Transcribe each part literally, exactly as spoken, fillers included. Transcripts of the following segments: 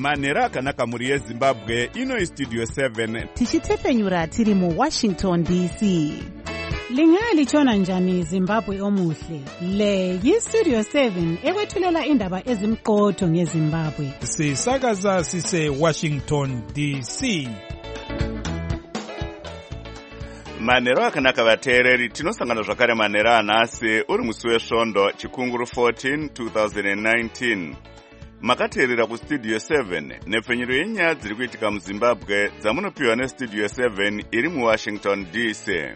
manhero akanaka mhuri yezimbabwe. Ino istudio seven tichitefenyura tiri mu Washington D C. Lingalitshona njani Zimbabwe omuhle? Le yistudio seven ekwethulela indaba ezimqotho ngeZimbabwe. Sisakaza sise Washington D C. manhero akanaka vateereri, tinosangana zvakare manhero anhasi uri musi wesvondo chikunguru fourteen twenty nineteen. Makateerera kustudio seven nepfenyuro yenyaya dziri kuitika muZimbabwe dzamunopiwa nestudio seven iri muWashington D C.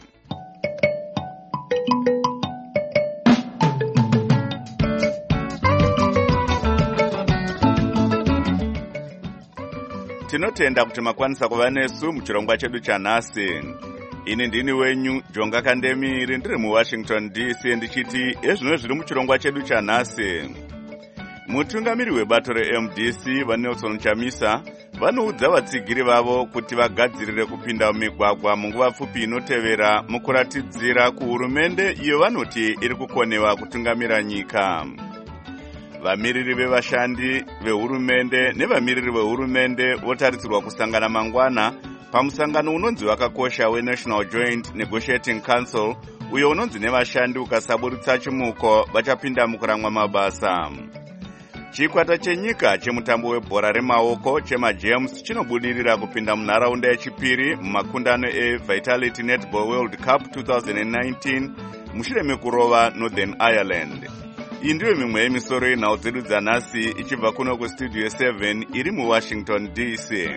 Tinotenda kuti makwanisa kuva nesu muchirongwa chedu chanhasi. Ini ndini wenyu Jonga Kandemiri, ndiri muWashington D C ndichiti ezvino zviri muchirongwa chedu chanhasi. Mutungamiri webato reM D C vaNelson Chamisa vanoudza vatsigiri vavo kuti vagadzirire kupinda mumigwagwa munguva pfupi inotevera mukuratidzira kuhurumende iyo vanoti iri kukonewa kutungamira nyika. Vamiriri vevashandi vehurumende nevamiriri vehurumende votarisirwa kusangana mangwana pamusangano unonzi wakakosha weNational Joint Negotiating Council uyo unonzi nevashandi ukasaburitsa chimuko vachapinda mukuramwa mabasa. Chikwata chenyika chemutambo webhora remaoko chemaGames chinobudirira kupinda munharaunda yechipiri mumakundano eVitality Netball World Cup twenty nineteen mushure mekurova Northern Ireland. Iyi ndiyo mimwe yemisoro yenhau dzedu dzanhasi ichibva kuno kustudio seven iri muWashington D C.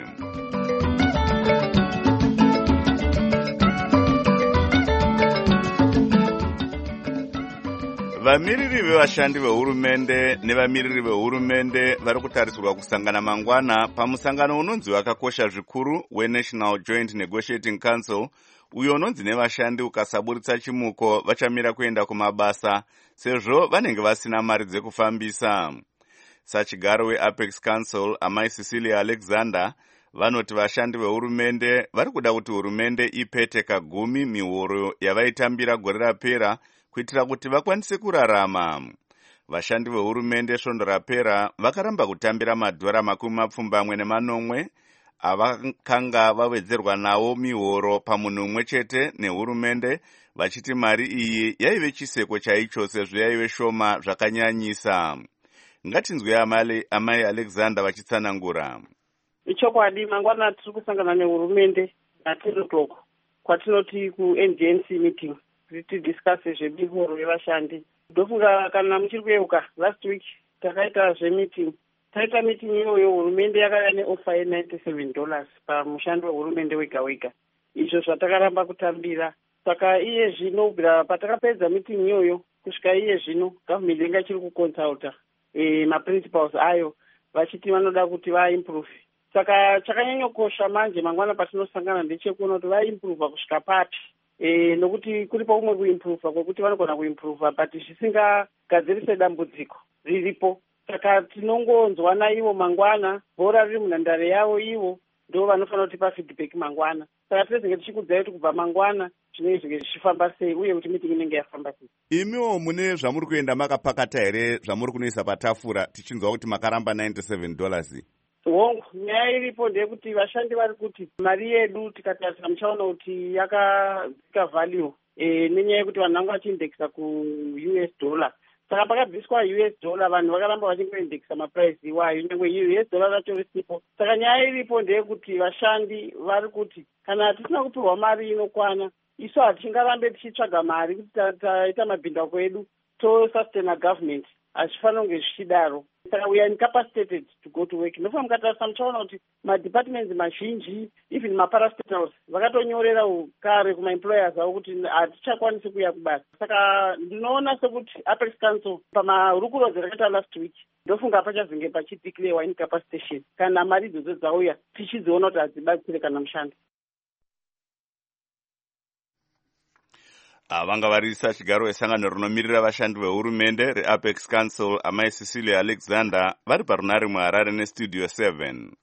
Vamiriri vevashandi vehurumende nevamiriri vehurumende vari kutarisirwa kusangana mangwana pamusangano unonzi wakakosha zvikuru weNational Joint Negotiating Council uyo unonzi nevashandi ukasaburitsa chimuko vachamira kuenda kumabasa sezvo vanenge vasina mari dzekufambisa. Sachigaro weApex Council amai Cecilia Alexander vanoti vashandi vehurumende vari kuda kuti hurumende ipete kagumi mihoro yavaitambira gore rapera kuitira kuti vakwanise kurarama. Vashandi vehurumende svondo rapera vakaramba kutambira madhora makumi mapfumbamwe nemanomwe avakanga vawedzerwa nawo mihoro pamunhu umwe chete nehurumende vachiti mari iyi yaive chiseko chaicho sezvo yaive shoma zvakanyanyisa. Ngatinzwe amai Alexander vachitsanangura. Ichokwadi mangwana tiri kusangana nehurumende at ten o'clock kwatinoti kuN G N C meeting kuti discuss zvemihoro yevashandi. Ndofunga kana muchiri kuyeuka last week takaita zvemeeting. Taita meeting iyoyo hurumende yakauya neofa ye-ninety-seven dollars pamushando wehurumende wega wega. Izvo zvatakaramba kutambira. Saka iye zvino kubvira patakapedza meeting iyoyo kusvika iye zvino government yenga ichiri kuconsulta eh maprinciples ayo vachiti vanoda kuti vaimprove. Saka chakanyanyokosha manje mangwana patinosangana ndechekuona kuti vaimprove kusvika papi. Eh nokuti kuripo umwe kuimprove kwekuti vanogona kuimprove but zvisingagadzirise dambudziko riripo. Saka tinongonzwana ivo mangwana, bhora riri munhandare yavo ivo ndo vanofanira kutipa feedback mangwana. Saka tinenge tichikudzai kuti kubva mangwana zvinenge zvinge zvichifamba sei uye kuti meeting inenge yafamba sei. Imiwo mune zvamuri kuenda makapakata here zvamuri kunoisa patafura tichinzwa kuti makaramba ninety-seven dollars? Hongu, nyaya iripo ndeyekuti vashandi vari kuti mari yedu tikatarisa muchaona kuti yakadzika value eh nenyaya yekuti vanhu vanga vachiindekisa ku-U S dollar. Saka pakabviswa U S dollar vanhu vakaramba vachingoindekisa maprice iwayo nyangwe U S dollar racho risipo. Saka nyaya iripo ndeyekuti vashandi vari kuti kana tisina kupiwa mari inokwana isu hatingarambe tichitsvaga mari kuti taita mabhindauko edu tosustaina government. Hazvifanira kunge zvichidaro. Saka we are incapacitated to go to work. Nofana mukatarisa muchaona kuti madepartments mazhinji even maparastatals vakatonyorera kare kumaemployers avo kuti hatichakwanisi kuuya kubasa. Saka ndinoona sekuti Apex Council pamarukurodzi rakaita last week ndofunga hapachazenge pachideclarewa incapacitation kana mari idzodzo dzauya tichidziona kuti hadzibatsire kana mushando. Vanga varisa chigaro esangano rinomirira vashandi vehurumende reApex Council amai Cecilia Alexander vari parunare muHarare nestudio seven.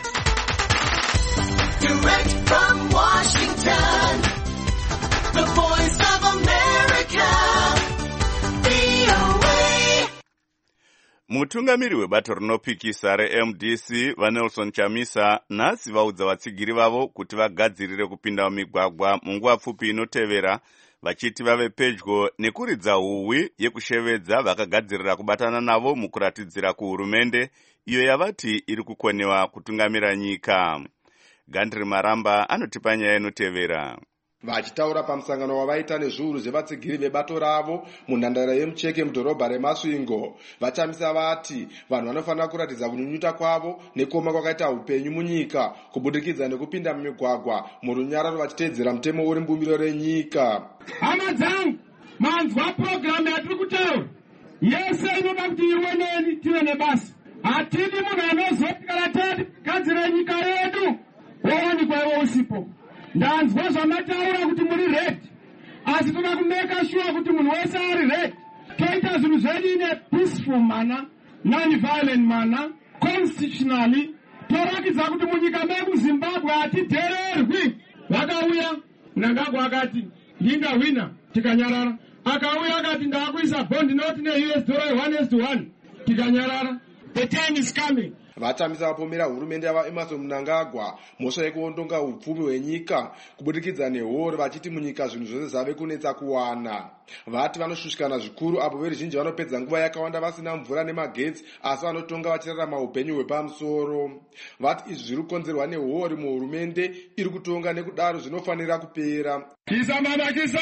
Direct from Washington, the voice of America, V O A. Mutungamiri webato rinopikisa reM D C vaNelson Chamisa nhasi vaudza vatsigiri vavo kuti vagadzirire kupinda mumigwagwa munguva pfupi inotevera, vachiti vave pedyo nekuridza huhwi yekushevedza vakagadzirira kubatana navo mukuratidzira kuhurumende iyo yavati iri kukonewa kutungamira nyika. Gandri Maramba anotipa nyaya inotevera. Vachitaura pamusangano wavaita nezviuru zvevatsigiri vebato ravo munhandare yemucheke mudhorobha reMasvingo, Vachamisa vati vanhu vanofanira kuratidza kunyunyuta kwavo nekoma kwakaita upenyu munyika kubudikidza nekupinda mumigwagwa murunyararo vachiteedzera mutemo uri mbumbiro renyika. Hama dzangu, manzwa programu yatiri kutaura yese inoda kuti iwe neni tive nebasa. Hatidi munhu anozoti kana tagadzira nyika yedu wowanikwa iwe usipo. Ndanzwa zvamataura kuti muri red, asi toda kumeka sure kuti munhu wese ari red. Toita zvinhu zvedu in a peaceful manner, non-violent manner, constitutionally. Torakidza kuti munyika medu Zimbabwe hatidhererwi. Vakauya Mnangagwa akati ndingawina tikanyarara, akauya akati ndakuisa bond note ne-U S dollar one is to one tikanyarara. The time is coming. Vachamisa vapomera hurumende yava Emmerson Mnangagwa mhosva yekuondonga upfumi hwenyika kubudikidza nehoro, vachiti munyika zvinhu zvose zvave kunetsa kuwana. Vati vanoshushikana zvikuru apo veruzhinji vanopedza nguva yakawanda vasina mvura nemagetsi asi vanotonga vachirarama upenyu hwepamusoro. Vati izvi zviri kukonzerwa nehori muhurumende iri kutonga, nekudaro zvinofanira kupera. Kisa mama kisa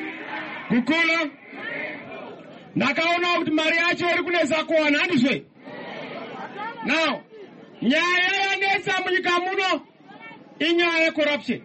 kukula ndakaona kuti mari yacho iri kunetsa kuwana handizve. Now, nyaya yanetsa munyika muno inyaya yecorruption.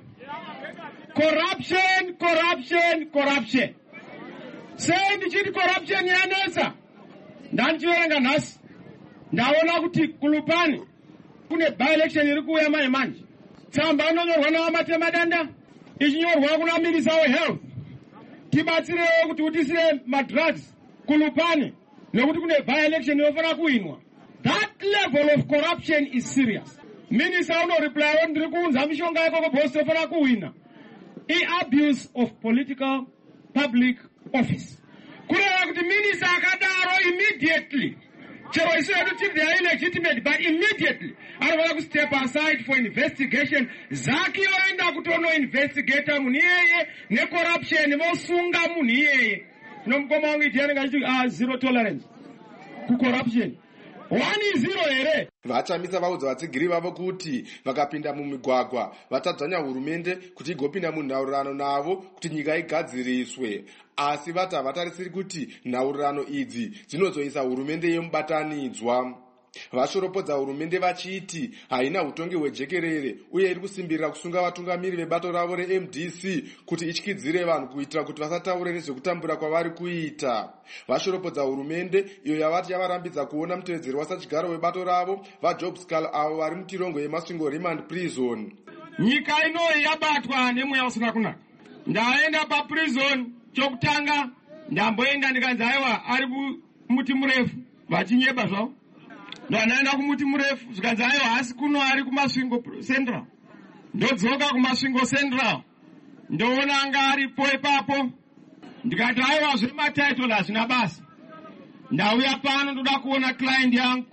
Corruption, corruption, corruption. Sei ndichiti corruption yanetsa? Ndandichiverenga nhasi ndaona kuti kuLupani kune by-election iri kuuya manje manje. Tsamba inonyorwa navamatema ichinyorwa kuna Minister weHealth. Tibatsirewo kuti utisire madrugs kuLupani nekuti kune by-election inofanira kuinwa. That level of corruption is serious. Minister uno reply on ndirikunza mishonga yako ko boss ofana kuwina. I abuse of political public office. Kureva kuti minister akadaro immediately. Chero isu yedu chiti they are illegitimate, but immediately anofanira ku step aside for investigation. Zaki yoenda kutono investigator munhu iyeye ne corruption vosunga munhu iyeye. Nomukoma wangu ijana ngachiti ah zero tolerance ku corruption. One zero here. Vachamisa vaudza vatsigiri vavo kuti vakapinda mumigwagwa vatadzanya hurumende kuti igopinda munhaurirano navo kuti nyika igadziriswe, asi vati havatarisiri kuti nhaurirano idzi dzinozoisa hurumende yemubatanidzwa. Vashoropodza hurumende vachiti haina utongi hwejekerere uye iri kusimbirira kusunga vatungamiri vebato ravo reM D C kuti ityidzire vanhu kuitira kuti vasataure nezvekutambura kwavari kuita. Vashoropodza hurumende iyo yavati yavarambidza kuona mutevedzeri wasachigaro webato ravo vaJob Skull avo vari mutirongo yeMasvingo Remand Prison. Nyika inoyi yabatwa nemweya usina kunaka. Ndaenda paprison chokutanga ndamboenda ndikanzi aiwa ari kumuti murefu vachinyeba zvavo. Ndanaenda kumuti murefu zvikanzi aiwa hasi kuno ari kuMasvingo Central. Ndodzoka kuMasvingo Central ndoona anga aripo ipapo ndikati aiwa zvematitle hazvina basa. Ndauya pano ndoda kuona client yangu,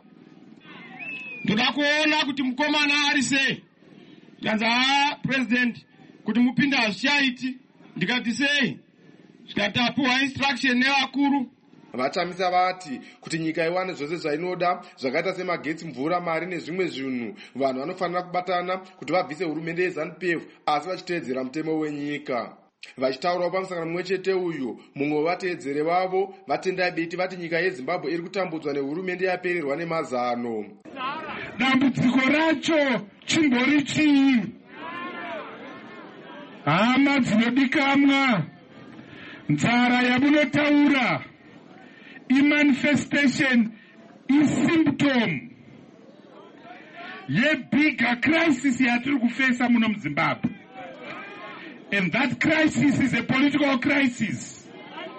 ndoda kuona kuti mukomana ari sei. Ndikanzi ah president kuti mupinda hazvichaiti. Ndikati sei? Zvikati apuwa instruction nevakuru. Vachamisa vati kuti nyika iwane zvose zvainoda zvakaita semagetsi, mvura, mari nezvimwe zvinhu, vanhu vanofanira kubatana kuti vabvise hurumende yeZANU-P F asi vachiteedzera mutemo wenyika. Vachitaurawo pamusangano mumwe chete uyu, mumwe wevateedzeri vavo vatendai Beti vati nyika yeZimbabwe iri kutambudzwa nehurumende yapererwa nemazano. Dambudziko racho chimbori chii? Hama dzinodikamwa, nzara yamunotaura i-manifestation i-symptom ye-bigger crisis yatiri kufesa muno muZimbabwe. And that crisis is a political crisis.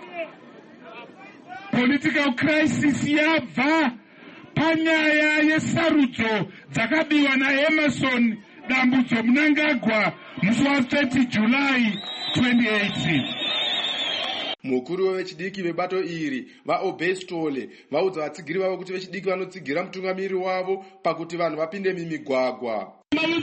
Political crisis yabva panyaya yesarudzo dzakabiwa naEmmerson Dambudzo Mnangagwa musi wa thirty July twenty eighteen. Mukuru wevechidiki vebato iri vaobestole vaudza vatsigiri vavo kuti vechidiki vanotsigira mutungamiri wavo pakuti vanhu vapinde mimigwagwa.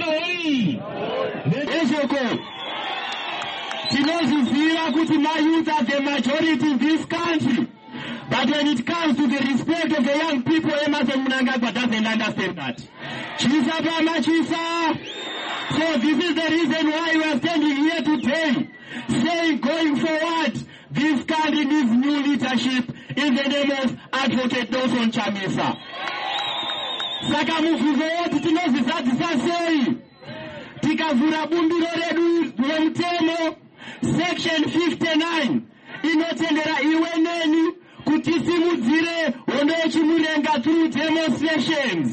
Tinozviziva kuti mayouth are the majority in this country. But when it comes to the respect of the young people, Emerson Mnangagwa doesn't understand that. Chisa Bama Chisa. So this is the reason why we are standing here today, saying going forward, this country needs new leadership in the name of Advocate Dawson Chamisa. Saka mufuzo wote tinozvisadzisa sei. Tikavhura bumbiro redu remutemo section fifty-nine inotendera iwe neni kuti simudzire hondo yechimurenga through demonstrations.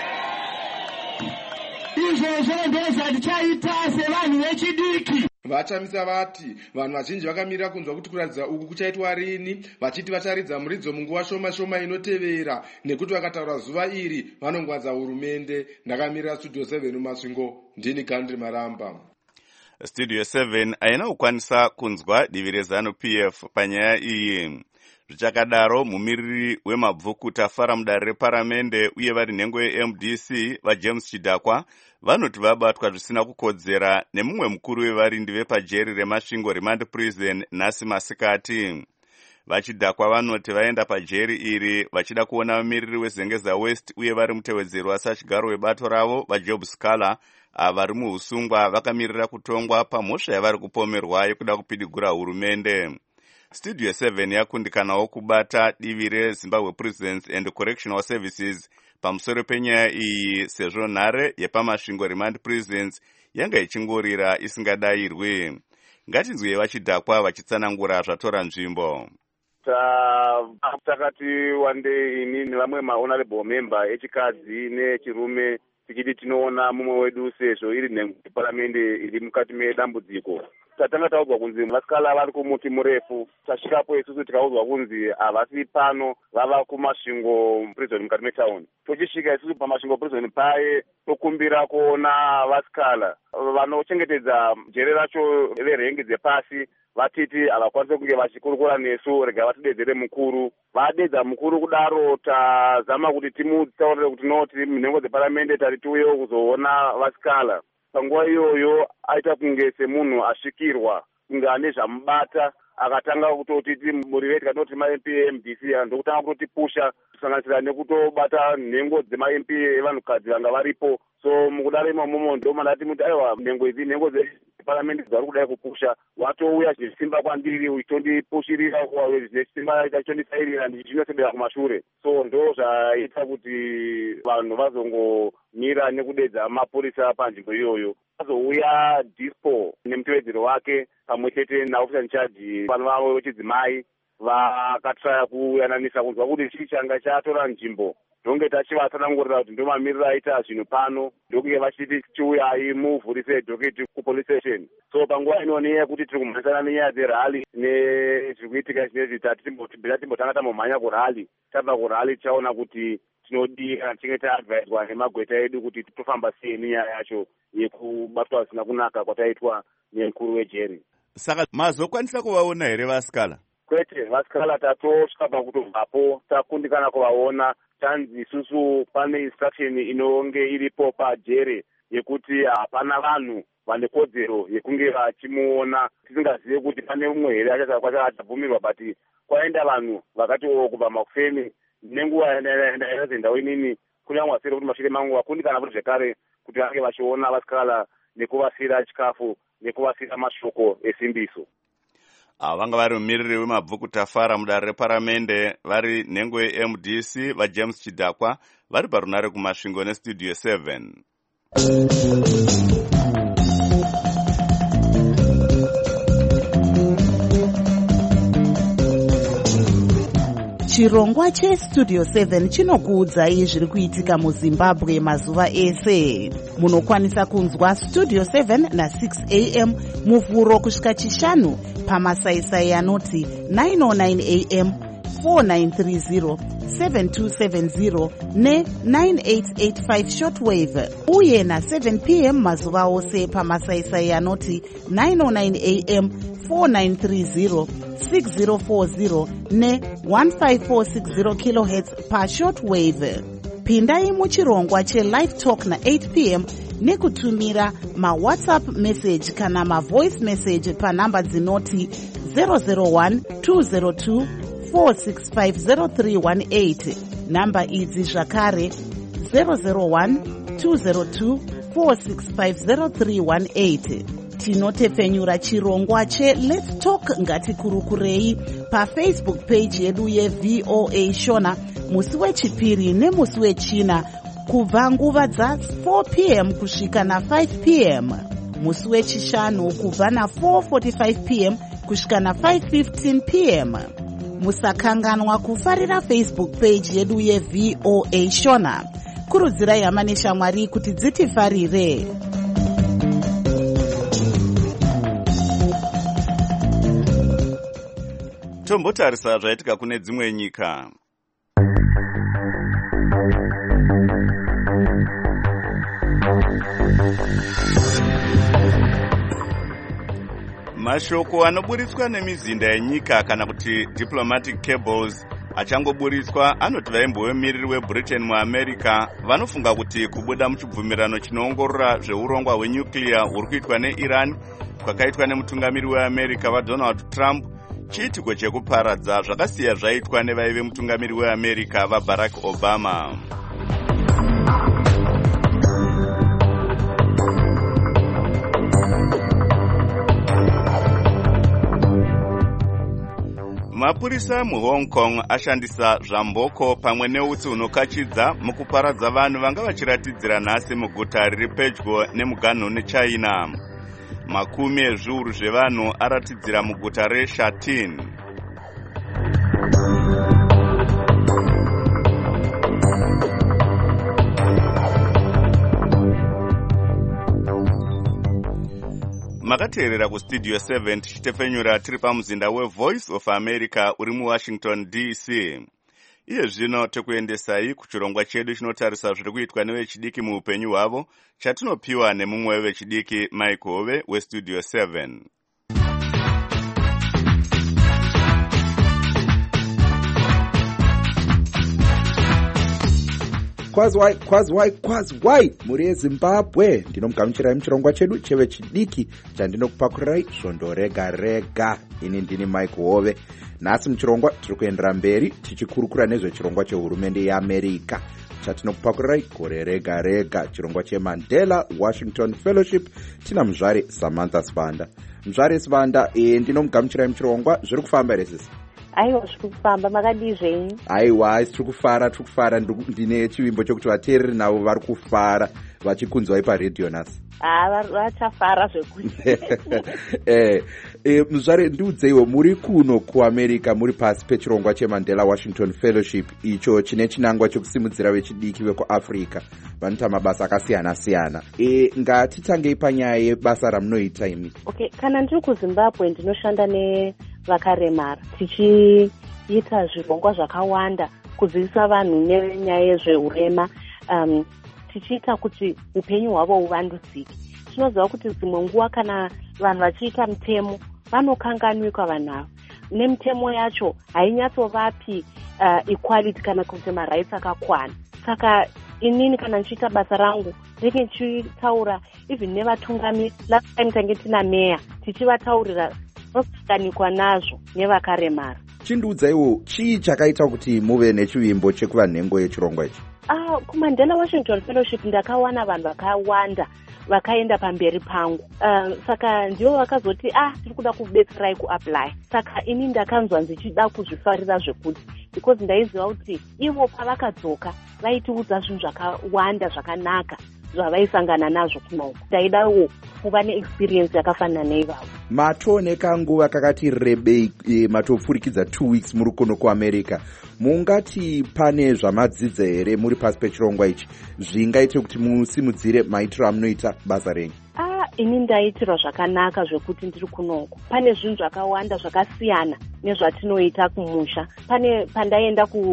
Izvozvo ndozvatichaita sevanhu vechidiki. Vachamisa vati vanhu vazhinji vakamirira kunzwa kuti kuratidza uku kuchaitwa rini, vachiti vacharidza muridzo munguva shoma shoma inotevera, nekuti vakataura zuva iri vanongwadza hurumende. Ndakamirira studio seven mumasvingo, ndini Gandri Maramba. Studio seven haina kukwanisa kunzwa divi rezanu P F panyaya iyi. Zvichakadaro, mumiriri wemabvukuta fara mudare reparamende uye vari nhengo ye-M D C vaJames Chidakwa vanoti vabatwa zvisina kukodzera nemumwe mukuru wevarindi vepajeri remasvingo Remand Prison nhasi masikati. VaChidakwa vanoti vaenda pajeri iri vachida kuona mumiriri weZengeza West uye vari mutevedzeri wasachigaro webato ravo vaJob Scala vari muusungwa vakamirira kutongwa pamhosva yavari kupomerwa yekuda kupidigura hurumende. Studio seven yakundikanawo kubata divi reZimbabwe Prisons and Correctional Services pamusoro penyaya iyi sezvo nhare yepamasvingo Remand Prisons yanga ichingorira isingadayirwi. Ngatinzwe VaChidakwa vachitsanangura zvatora nzvimbo. Takati wande ini nevamwe mahonorable member echikadzi nechirume tichiti tinoona mumwe wedu sezvo iri nhengo yeparamende iri mukati medambudziko. Tatanga taudzwa kunzi vasikala vari kumuti murefu. Tasvikapo isusu tikaudzwa kunzi havasi pano, vava kumasvingo prison mukati metown. Tichisvika isusu pamasvingo prison paye tokumbira kuona vasikala vanochengetedza jere racho verengi dzepasi vatiti havakwanise kunge vachikurukura nesu, rega vatidedzere mukuru. Vadedza mukuru kudaro tazama kuti timutaurire kuti noti munhengo dzeparamende tari tiuyewo kuzoona vasikala. Panguva iyoyo aita kunge semunhu asvikirwa kunge ane zvamubata, akatanga kutoti murive tikanoti ma-M P e-M D C ndokutanga kutotipusha kusanganisira nekutobata nhengo dzema-M P evanhukadzi vanga varipo. So mukudaro imomomo ndomandati muti aiwa nhengo idzi nhengo dzeparamende dzari kudai kupusha, watouya zvisimba kwandiri uchitondipushirira zvisimba ichachondisairira ndichinosendera kumashure. So ndo zvaita kuti vanhu vazongomira nekudedza mapurisa panzvimbo iyoyo. Vazouya dispo nemutevedzeri wake pamwe chete naofisa incharge vanhu vavo vechidzimai vakatraya kuyananisa kunzwa kuti chii changa chatora nzvimbo. Ndonge tachivatsanangurira kuti ndo mamiriro aita zvinhu pano, ndokunge vachiti chiuyai muvhurise dhoketi kupolice station. So panguva inoni yekuti tiri kumhanyisana nenyaya dzerali nezviri kuitika zvinezvi tatibvira timbotanga tambomhanya kurali. Tabva kurali tichaona kuti tinodii kana tichinge taadvaiswa nemagweta edu kuti tofamba sei nenyaya yacho yekubatwa zvisina kunaka kwataitwa nemukuru wejeri. Saka mazokwanisa kuvaona here vasikala? Kwete, vasikala tatosvika pakutobvapo takundikana kuvaona. Tanzi isusu pane instruction inonge iripo pajere yekuti hapana vanhu vane kodzero yekunge vachimuona tisingazive kuti pane mumwe here achazabvumirwa, but kwaenda vanhu vakati kubva makufeni nenguva ndairaze ndau inini kunyangwa sere kuti mashure mangu vakundikana kuti zvekare kuti vange vachiona vasikala nekuvasira chikafu nekuvasira mashoko esimbiso. Vanga vari mumiriri wemabvukuta fara mudare reparamende vari nhengo ye-M D C vaJames Chidakwa vari parunare kumasvingo nestudio seven. Chirongwa chestudio seven chinokuudzai zviri kuitika muZimbabwe mazuva ese. Munokwanisa kunzwa studio seven na six a m muvhuro kusvika chishanu pamasaisai anoti nine oh nine a m, four nine three zero, seven two seven zero ne nine eight eight five shortwave, uye na seven p m mazuva ose pamasaisai anoti nine oh nine a m, four nine three zero, six zero four zero ne one five four six zero kilohertz pashortwave. Pindai muchirongwa che-Live Talk na eight p m nekutumira ma-WhatsApp message kana ma-voice message panhamba dzinoti zero zero one two zero two four six five zero three one eight. Namba idzi zvakare zero zero one two zero two four six five zero three one eight. Tinotepfenyura chirongwa che-Let's Talk ngatikurukurei pafacebook page yedu ye-V O A Shona musi wechipiri nemusi wechina kubva nguva dza four p m kusvika na five p m. Musi wechishanu kubva na four forty-five p m kusvika na five fifteen p m. Musakanganwa kufarira Facebook page yedu ye-V O A Shona. Kurudzirai hama neshamwari kuti dzitifarire. Tombotarisa zvaitika kune dzimwe nyika. Mashoko anoburitswa nemizinda yenyika kana kuti diplomatic cables achangoburitswa anoti vaimbovemiriri weBritain muAmerica vanofunga kuti kubuda muchibvumirano chinoongorora zveurongwa hwenyuclear huri kuitwa neIran kwakaitwa nemutungamiri weAmerica vaDonald Trump chiitiko chekuparadza zvakasiya zvaitwa nevaive mutungamiri weAmerica vaBarack Obama. Mapurisa muHong Kong ashandisa zvamboko pamwe neutsi hunokachidza mukuparadza vanhu vanga vachiratidzira nhasi muguta riri pedyo nemuganhu neChina. Makumi ezviuru zvevanhu aratidzira muguta reShatin. Makateerera kustudio seven tichitefenyura tiri pamuzinda weVoice of America uri muWashington D C. Iye zvino tekuendesai kuchirongwa chedu chinotarisa zviri kuitwa nevechidiki muupenyu hwavo chatinopiwa nemumwe wevechidiki Mike Hove westudio seven. Kwazwai, kwazwai, kwazwai, muri eZimbabwe. Ndinomugamuchirai muchirongwa chedu chevechidiki chandinokupakurirai svondo rega rega. Ini ndini Mike Hove. Nhasi muchirongwa tiri kuendera mberi tichikurukura nezvechirongwa chehurumende yeAmerica chatinokupakurirai gore rega rega, chirongwa cheMandela Washington Fellowship. Tina muzvare Samantha Sibanda. Muzvare Sibanda, e, ndinomugamuchirai muchirongwa. Zviri kufamba here sisi? Aiwa, zviri kufamba. Makadizvenyi? Aiwa, tiri kufara, tiri kufara. Ndine chivimbo chokuti vateereri navo vari kufara vachikunzwai paredhiyo nhasi. Ah, vachafara zvekuti. eh, eh, muzvare ndiudzeiwo, muri kuno kuAmerica muri pasi pechirongwa cheMandela Washington Fellowship, icho chine chinangwa chekusimudzira vechidiki vekuAfrica vanoita mabasa akasiyana-siyana. Eh, ngatitangei panyaya yebasa ramunoita imi. Okay, kana ndiri kuZimbabwe ndinoshanda nevakaremara tichiita zvirongwa zvakawanda kudzidzisa vanhu nenyaya yezveurema, um, tichiita kuti upenyu hwavo huvandudzike. Tinoziva kuti dzimwe nguva kana vanhu vachiita mutemo vanokanganwikwa vanhu ava. Nemitemo yacho hainyatsovapi uh, equality kana kuti marights akakwana. Saka inini kana ndichiita basa rangu ndenge ndichitaura even nevatungamiri. Last time tange tina meya tichivataurira vanokanganikwa nazvo nevakaremara. Chindiudzaiwo, chii chakaita kuti muve nechivimbo chekuva nhengo yechirongwa ichi? Ah, kuMandela Washington Fellowship ndakawana vanhu vakawanda vakaenda pamberi pangu. Uh, saka ndivo vakazoti ah tiri kuda kubetserai kuapply. Saka ini ndakanzwa ndichida kuzvifarira zvekuti because ndaiziva kuti ivo pavakadzoka vaitiudza zvinhu zvakawanda zvakanaka zvavaisangana nazvo kunoko. Ndaidawo kuva neexperience yakafanana neivavo. Matooneka nguva kakati rebei, e, matopfurikidza two weeks muri kuno kuAmerica. Mungati pane zvamadzidza here muri pasi pechirongwa ichi zvingaite kuti musimudzire maitiro amunoita basa renyu? Ah, ini ndaitirwa zvakanaka zvekuti ndiri kunoko. Pane zvinhu zvakawanda zvakasiyana nezvatinoita kumusha. Pane pandaenda ku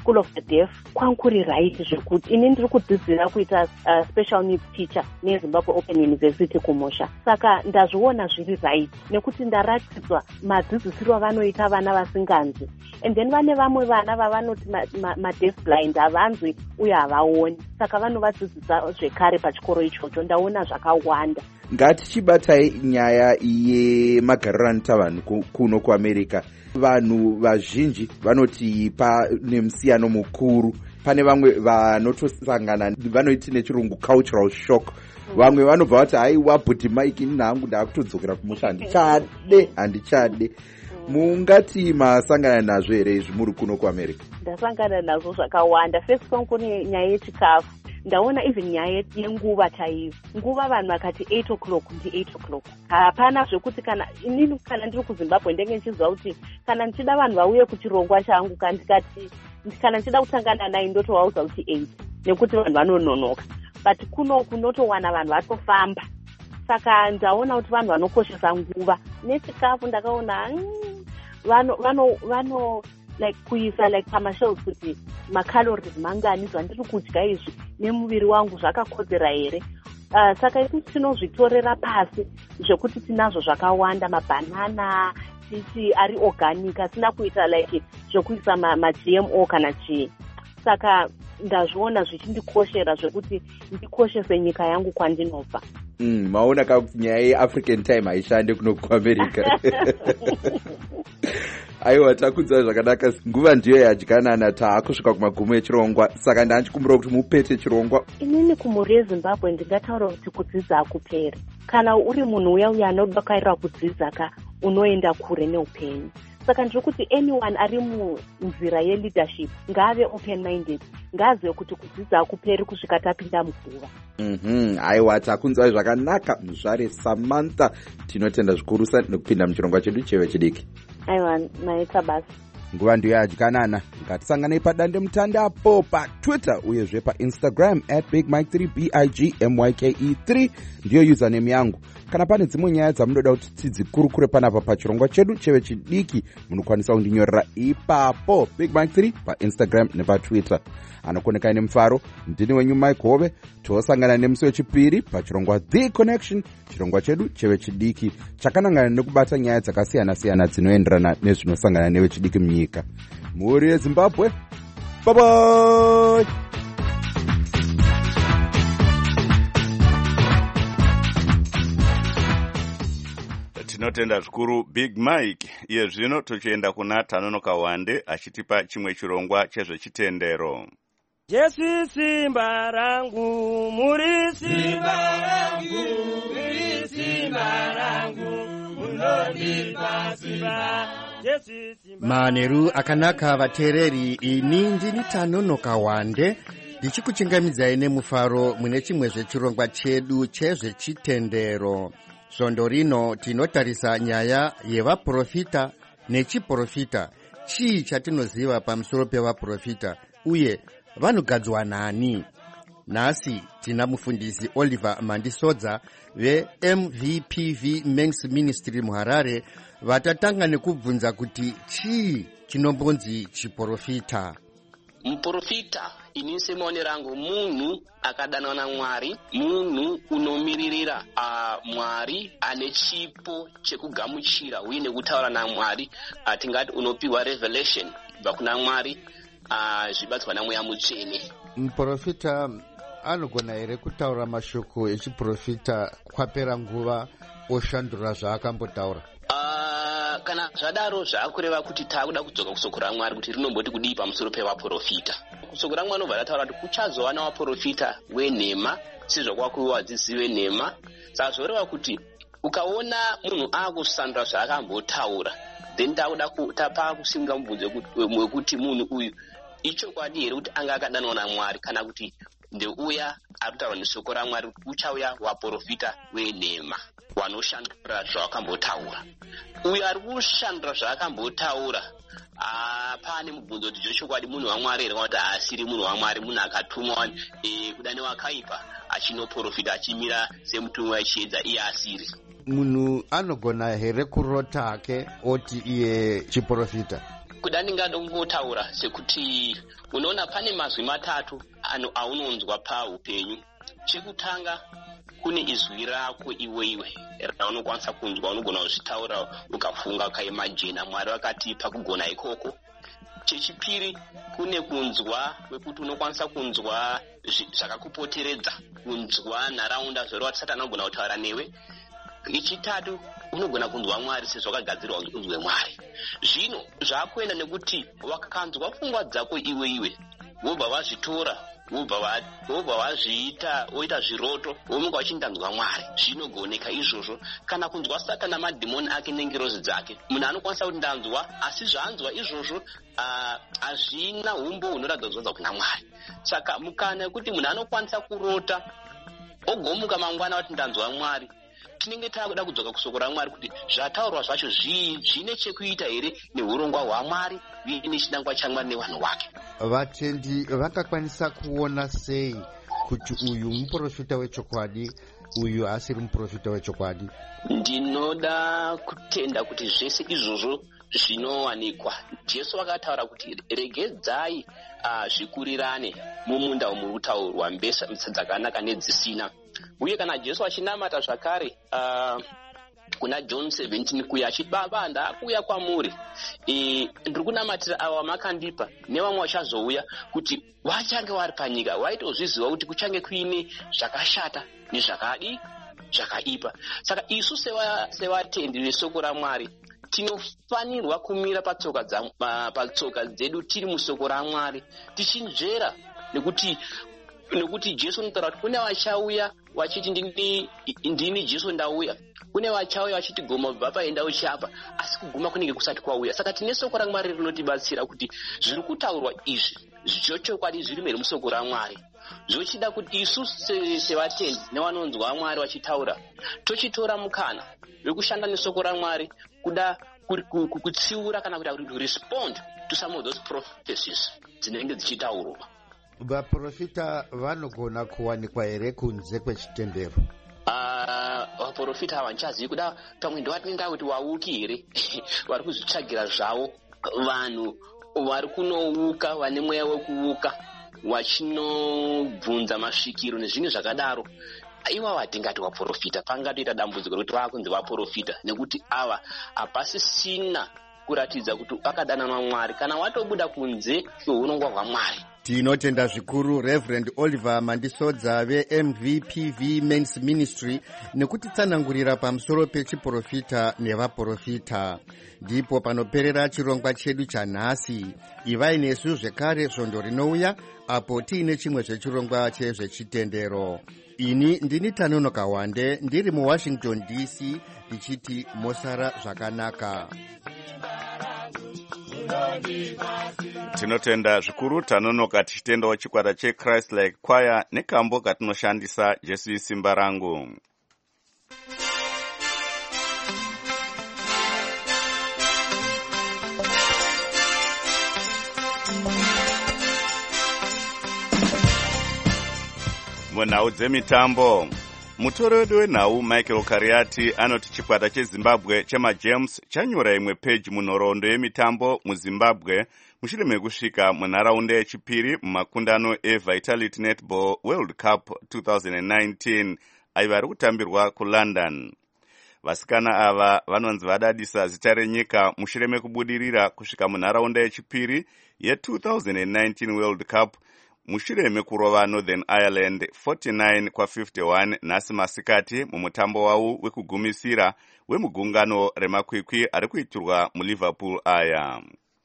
school of the deaf kwanga kuri right zvekuti ini ndiri kudzidzira kuita uh, special needs teacher nezimbabwe open university kumusha, saka ndazviona zviri right nekuti ndaratidzwa madzidzisiro avanoita vana vasinganzwi, and then vane vamwe vana vavanoti madeaf blind havanzwi uye havaoni, saka vanovadzidzisa zvekare pachikoro ichocho. Ndaona zvakawanda. ngatichibatai nyaya yemagariro anoita vanhu kuno kuamerica. Vanhu vazhinji vanoti pane musiyano mukuru. Pane vamwe vanotosangana vanoiti nechirungu cultural shock. Vamwe vanobva vati haiwa bhuti Mike ini hangu ndaakutodzokera kumusha handichade handichade. Mungati masangana nazvo here izvi muri kuno kuamerica? Ndasangana nazvo zvakawanda. First song kune nyaya yechikafu. Ndaona even nyaya yenguva chaiyo. Nguva vanhu vakati eight o'clock ndi eight o'clock. Hapana zvekuti kana inini kana ndiri kuZimbabwe ndenge ndichiziva kuti kana ndichida vanhu vauye kuchirongwa changu kandikati kana ndichida kutangana naye ndotowauza kuti eight nekuti vanhu vanononoka. But kuno kunotowana vanhu vatofamba. Saka ndaona kuti vanhu vanokoshesa nguva. Nechikafu ndakaona vano vano vano like kuisa like pamashelves kuti macalories mangani zvandiri kudya izvi nemuviri wangu zvakakodzera here. Uh, saka isusu tinozvitorera pasi zvekuti tinazvo zvakawanda, mabanana tichi ari organic asina kuita like zvekuisa ma-G M O kana chii. Saka ndazviona zvichindikoshera zvekuti ndikoshese nyika yangu kwandinobva. Mm, maona kuti nyaya yeAfrican time haishande kuno kuAmerica. Aiwa, takudza zvakanaka. Nguva ndiyo yadyanana, taakusvika kumagumo echirongwa, saka ndanchikumbira kuti mupete chirongwa. Inini kumhuri yeZimbabwe ndingataura kuti kudzidza hakuperi. Kana uri munhu uya uya anodakarira kudzidza ka unoenda kure neupenyu. Saka ndiri kuti anyone ari munzira yeleadership ngaave open minded, ngazive kuti kudzidza hakuperi kusvika tapinda muguva. Mhm, aiwa, takunzwa zvakanaka muzvare Samantha. Tinotenda zvikurusa nekupinda muchirongwa chedu cheve chidiki. Aiwa, maita basi. Nguva ndiyo yadyanana. Ngatisanganei padande mutandapo paTwitter uyezve paInstagram at big mike three b i g m y k e three ndiyo username yangu. Kana pane dzimwe nyaya dzamunoda kuti tidzikurukure panapa pachirongwa chedu cheve chidiki, munokwanisa kundinyorera ipapo big mike three paInstagram nepaTwitter. Anokoneka ine mufaro, ndini wenyu Mike Hove. Tosangana nemusi wechipiri pachirongwa The Connection, chirongwa chedu cheve chidiki chakanangana nekubata nyaya dzakasiyana siyana dzinoenderana nezvinosangana nevechidiki munyika. Muri yeZimbabwe, bye bye. Tinotenda zvikuru Big Mike. Iye zvino tochienda kuna Tanonoka Wande achitipa chimwe chirongwa chezvechitendero. Jesu simba rangu, muri simba rangu, muri simba rangu, munondipa simba. Maneru akanaka vatereri, ini ndini Tanonoka Wande ndichikuchingamidzai nemufaro mune chimwe zvechirongwa chedu chezvechitendero. Svondo rino tinotarisa nyaya yevaprofita nechiprofita. Chii chatinoziva pamusoro pevaprofita uye vanogadzwa nani? Nhasi tina mufundisi Oliver Mandisodza ve-M V P V Men's Ministry muHarare vatatanga nekubvunza kuti chii chinombonzi chiprofita. Muprofita ini semone rangu munhu akadanwa naMwari, munhu unomiririra uh, Mwari ane chipo chekugamuchira uye nekutaura naMwari, atingati uh, unopiwa revelation kubva kuna Mwari, uh, zvibatswa naMweya Mutsvene. Muprofita anogona here kutaura mashoko echiprofita kwapera nguva oshandura zvaakambotaura? Uh, kana zvadaro zvakureva kuti takuda kudzoka kusoko raMwari kuti rinomboti kudii pamusoro pevaprofita. Kusoko raMwari nobva rataura kuti kuchazova nawaprofita wenhema sezvakwakuva vadzidzisi venhema. Saka zvoreva kuti ukaona munhu akusandura zvaakambotaura, then takuda tapa kusimga mubvunzo wekuti munhu uyu ichokwadi here kuti anga akadanwa naMwari kana kuti ndeuya arikutaura nesoko raMwari kuti uchauya waprofita wenhema wanoshandura zvaakambotaura. Uyu ari kushandura zvaakambotaura, ah, pane mubvunzo kuti zvechokwadi munhu waMwari here kana kuti haasiri munhu waMwari, munhu akatumwa e, kuda newakaipa achinoprofita achimira semutumwa wechiedza iye asiri. munhu anogona here kurota hake oti iye chiprofita? kuda ndingada kungotaura sekuti unoona pane mazwi matatu ano aunonzwa paupenyu. Chekutanga kune izwi rako iwewe raunokwanisa kunzwa, unogona kuzvitaura ukafunga ukaimajina Mwari wakatipa kugona ikoko. Chechipiri kune kunzwa kwekuti unokwanisa kunzwa zvakakupoteredza, kunzwa nharaunda zvorova Satani anogona kutaura newe. Ichitatu unogona kunzwa Mwari sezvo wakagadzirwa kuti unzwe Mwari. Zvino zvakuenda nekuti wakanzwa pfungwa dzako iwe iwe wobva wazvitora wobva wazviita woita zviroto womunga wachindanzwa Mwari. Zvinogoneka izvozvo kana kunzwa Satani namadhimoni ake nengerozi dzake. Munhu anokwanisa kuti ndanzwa asi zvanzwa izvozvo hazvina humbo hunoratidza kuzonza kuna Mwari. Saka mukana kuti munhu anokwanisa kurota ogomuka mangwana kuti ndanzwa Mwari, tinenge takuda kudzoka kusoko raMwari kuti zvataurwa zvacho zvine chekuita here neurongwa hwaMwari uye nechinangwa chaMwari nevanhu vake. Vatendi vakakwanisa kuona sei kuti uyu muprofita wechokwadi, uyu asiri muprofita wechokwadi? Ndinoda kutenda kuti zvese izvozvo zvinowanikwa. Jesu vakataura kuti regedzai zvikurirane mumunda umuri kutaurwa mbesa dzakanaka nedzisina. Uye kana Jesu achinamata zvakare uh, kuna John seventeen kuya achiti Baba ndakuya kwamuri, e, ndiri kunamatira ava makandipa nevamwe vachazouya kuti vachange vari panyika vaitozviziva kuti kuchange kuine zvakashata nezvakadi zvakaipa. Saka isu sevatendi vesoko raMwari tinofanirwa kumira patsoka dza, patsoka dzedu tiri musoko raMwari tichinzvera nekuti nekuti Jesu anotaura kuti kune vachauya vachiti ndini, ndini Jesu ndauya, kune vachauya vachiti goma bva paenda uchapa, asi kuguma kunenge kusati kwauya. Saka tine soko raMwari rinotibatsira kuti zviri kutaurwa izvi zvochokwadi zviri meri musoko raMwari. Zvochida kuti isu sevatendi nevanonzwa Mwari vachitaura tochitora mukana wekushanda nesoko raMwari kuda kutsiura kana kuti respond to some of those prophecies dzinenge dzichitaurwa. Vaprofita vanogona kuwanikwa here kunze kwechitendero? Vaprofita havanchazivi kuda pamwe ndovatinenda kuti wauki here vari kuzvitsvagira zvavo, vanhu vari kunouka vane mweya wekuuka vachinobvunza masvikiro nezvimwe zvakadaro. Iva vatingati vaprofita pangatoita dambudziko rekuti vakunzi vaprofita nekuti ava hapasisina kuratidza kuti vakadanana Mwari kana watobuda kunze kweunongwa hwaMwari. Tinotenda zvikuru Reverend Oliver Mandisodza ve-M V P V Men's Ministry nekutitsanangurira pamusoro pechiprofita nevaprofita. Ndipo panoperera chirongwa chedu chanhasi. Ivai nesu zvekare svondo rinouya apo tiine chimwe zvechirongwa chezvechitendero. Ini ndini Tanonoka Wande ndiri muWashington D C ndichiti mosara zvakanaka. Tinotenda zvikuru Tanonoka tichitendawo chikwata cheChrist Like Choir nekambo katinoshandisa Jesu isimba rangu. Munhau dzemitambo, mutori wedu wenhau Michael Kariati anoti chikwata cheZimbabwe chemaJames chanyora imwe peji munhoroondo yemitambo muZimbabwe mushure mekusvika munharaunda yechipiri mumakundano eVitality Netball World Cup twenty nineteen aiva ari kutambirwa kuLondon. Vasikana ava vanonzi vadadisa zita renyika mushure mekubudirira kusvika munharaunda yechipiri ye-twenty nineteen World Cup mushure mekurova Northern Ireland forty-nine kwa fifty-one nhasi masikati mumutambo wavo wekugumisira wemugungano remakwikwi ari kuitirwa muLiverpool aya.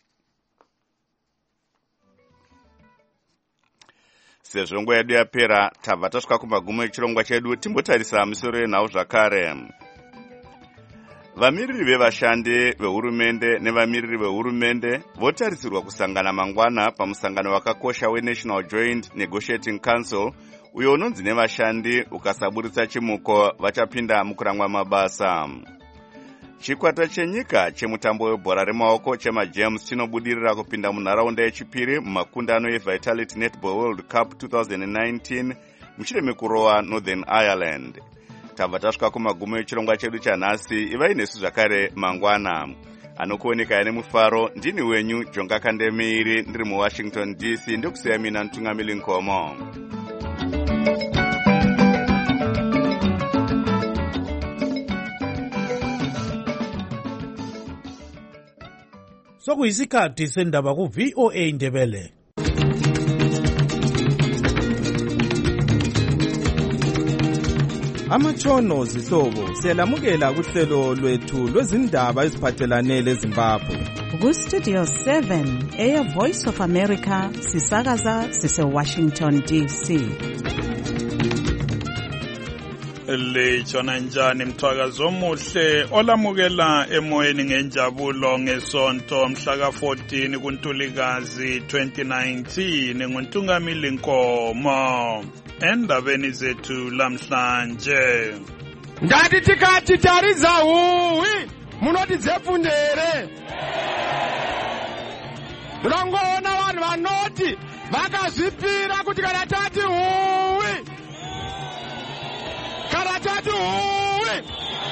Sezvo nguva yedu yapera tabva tasvika kumagumo echirongwa chedu, timbotarisa misoro yenhau zvakare. Vamiriri vevashandi vehurumende nevamiriri vehurumende votarisirwa kusangana mangwana pamusangano wakakosha weNational Joint Negotiating Council uyo unonzi nevashandi ukasaburitsa chimuko vachapinda mukurangwa mabasa. Chikwata chenyika chemutambo webhora remaoko chemaJames chinobudirira kupinda munharaunda yechipiri mumakundano eVitality Netball World Cup twenty nineteen mushure mekurova Northern Ireland. tabva tasvika kumagumo echirongwa chedu chanhasi. Ivai nesu zvakare mangwana. Anokuoneka ane mufaro ndini wenyu Jonga Kandemiri ndiri muWashington D C ndokusiya mina Ntungamili Nkomo. Sokuyisikhathi sendaba ku V O A Ndebele. Amatshono zihlobo siyalamukela kuhlelo lwethu lwezindaba eziphathelane leZimbabwe. Ku Studio seven eya Voice of America sisakaza sise Washington D C. Lechona njani mthwakazo omuhle olamukela emoyeni ngenjabulo ngesonto mhla ka fourteen kuNtulikazi twenty nineteen nguNtungamili Nkomo. Endabeni zethu lamhlanje ngati tikati tariza huwi munoti dzepfundere ndongona vanhu vanoti vakazvipira kuti kana tati huwi kana tati huwi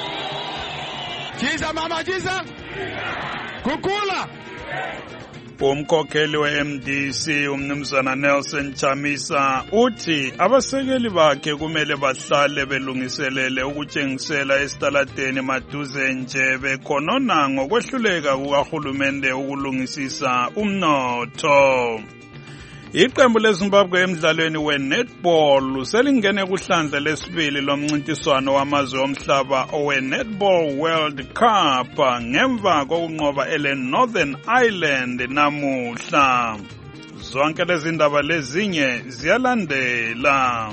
chiza mama chiza kukula. Umkhokheli we-M D C umnumzana Nelson Chamisa uthi abasekeli bakhe kumele bahlale belungiselele ukutshengisela esitaladeni maduze nje bekhonona ngokwehluleka kukahulumende ukulungisisa umnotho. Iqembu leZimbabwe emidlalweni we-netball selingene kuhlandla lesibili lomncintiswano wamazwe omhlaba owe-Netball World Cup ngemva kokunqoba ele Northern Ireland namuhla. Zonke lezi ndaba lezinye ziyalandela.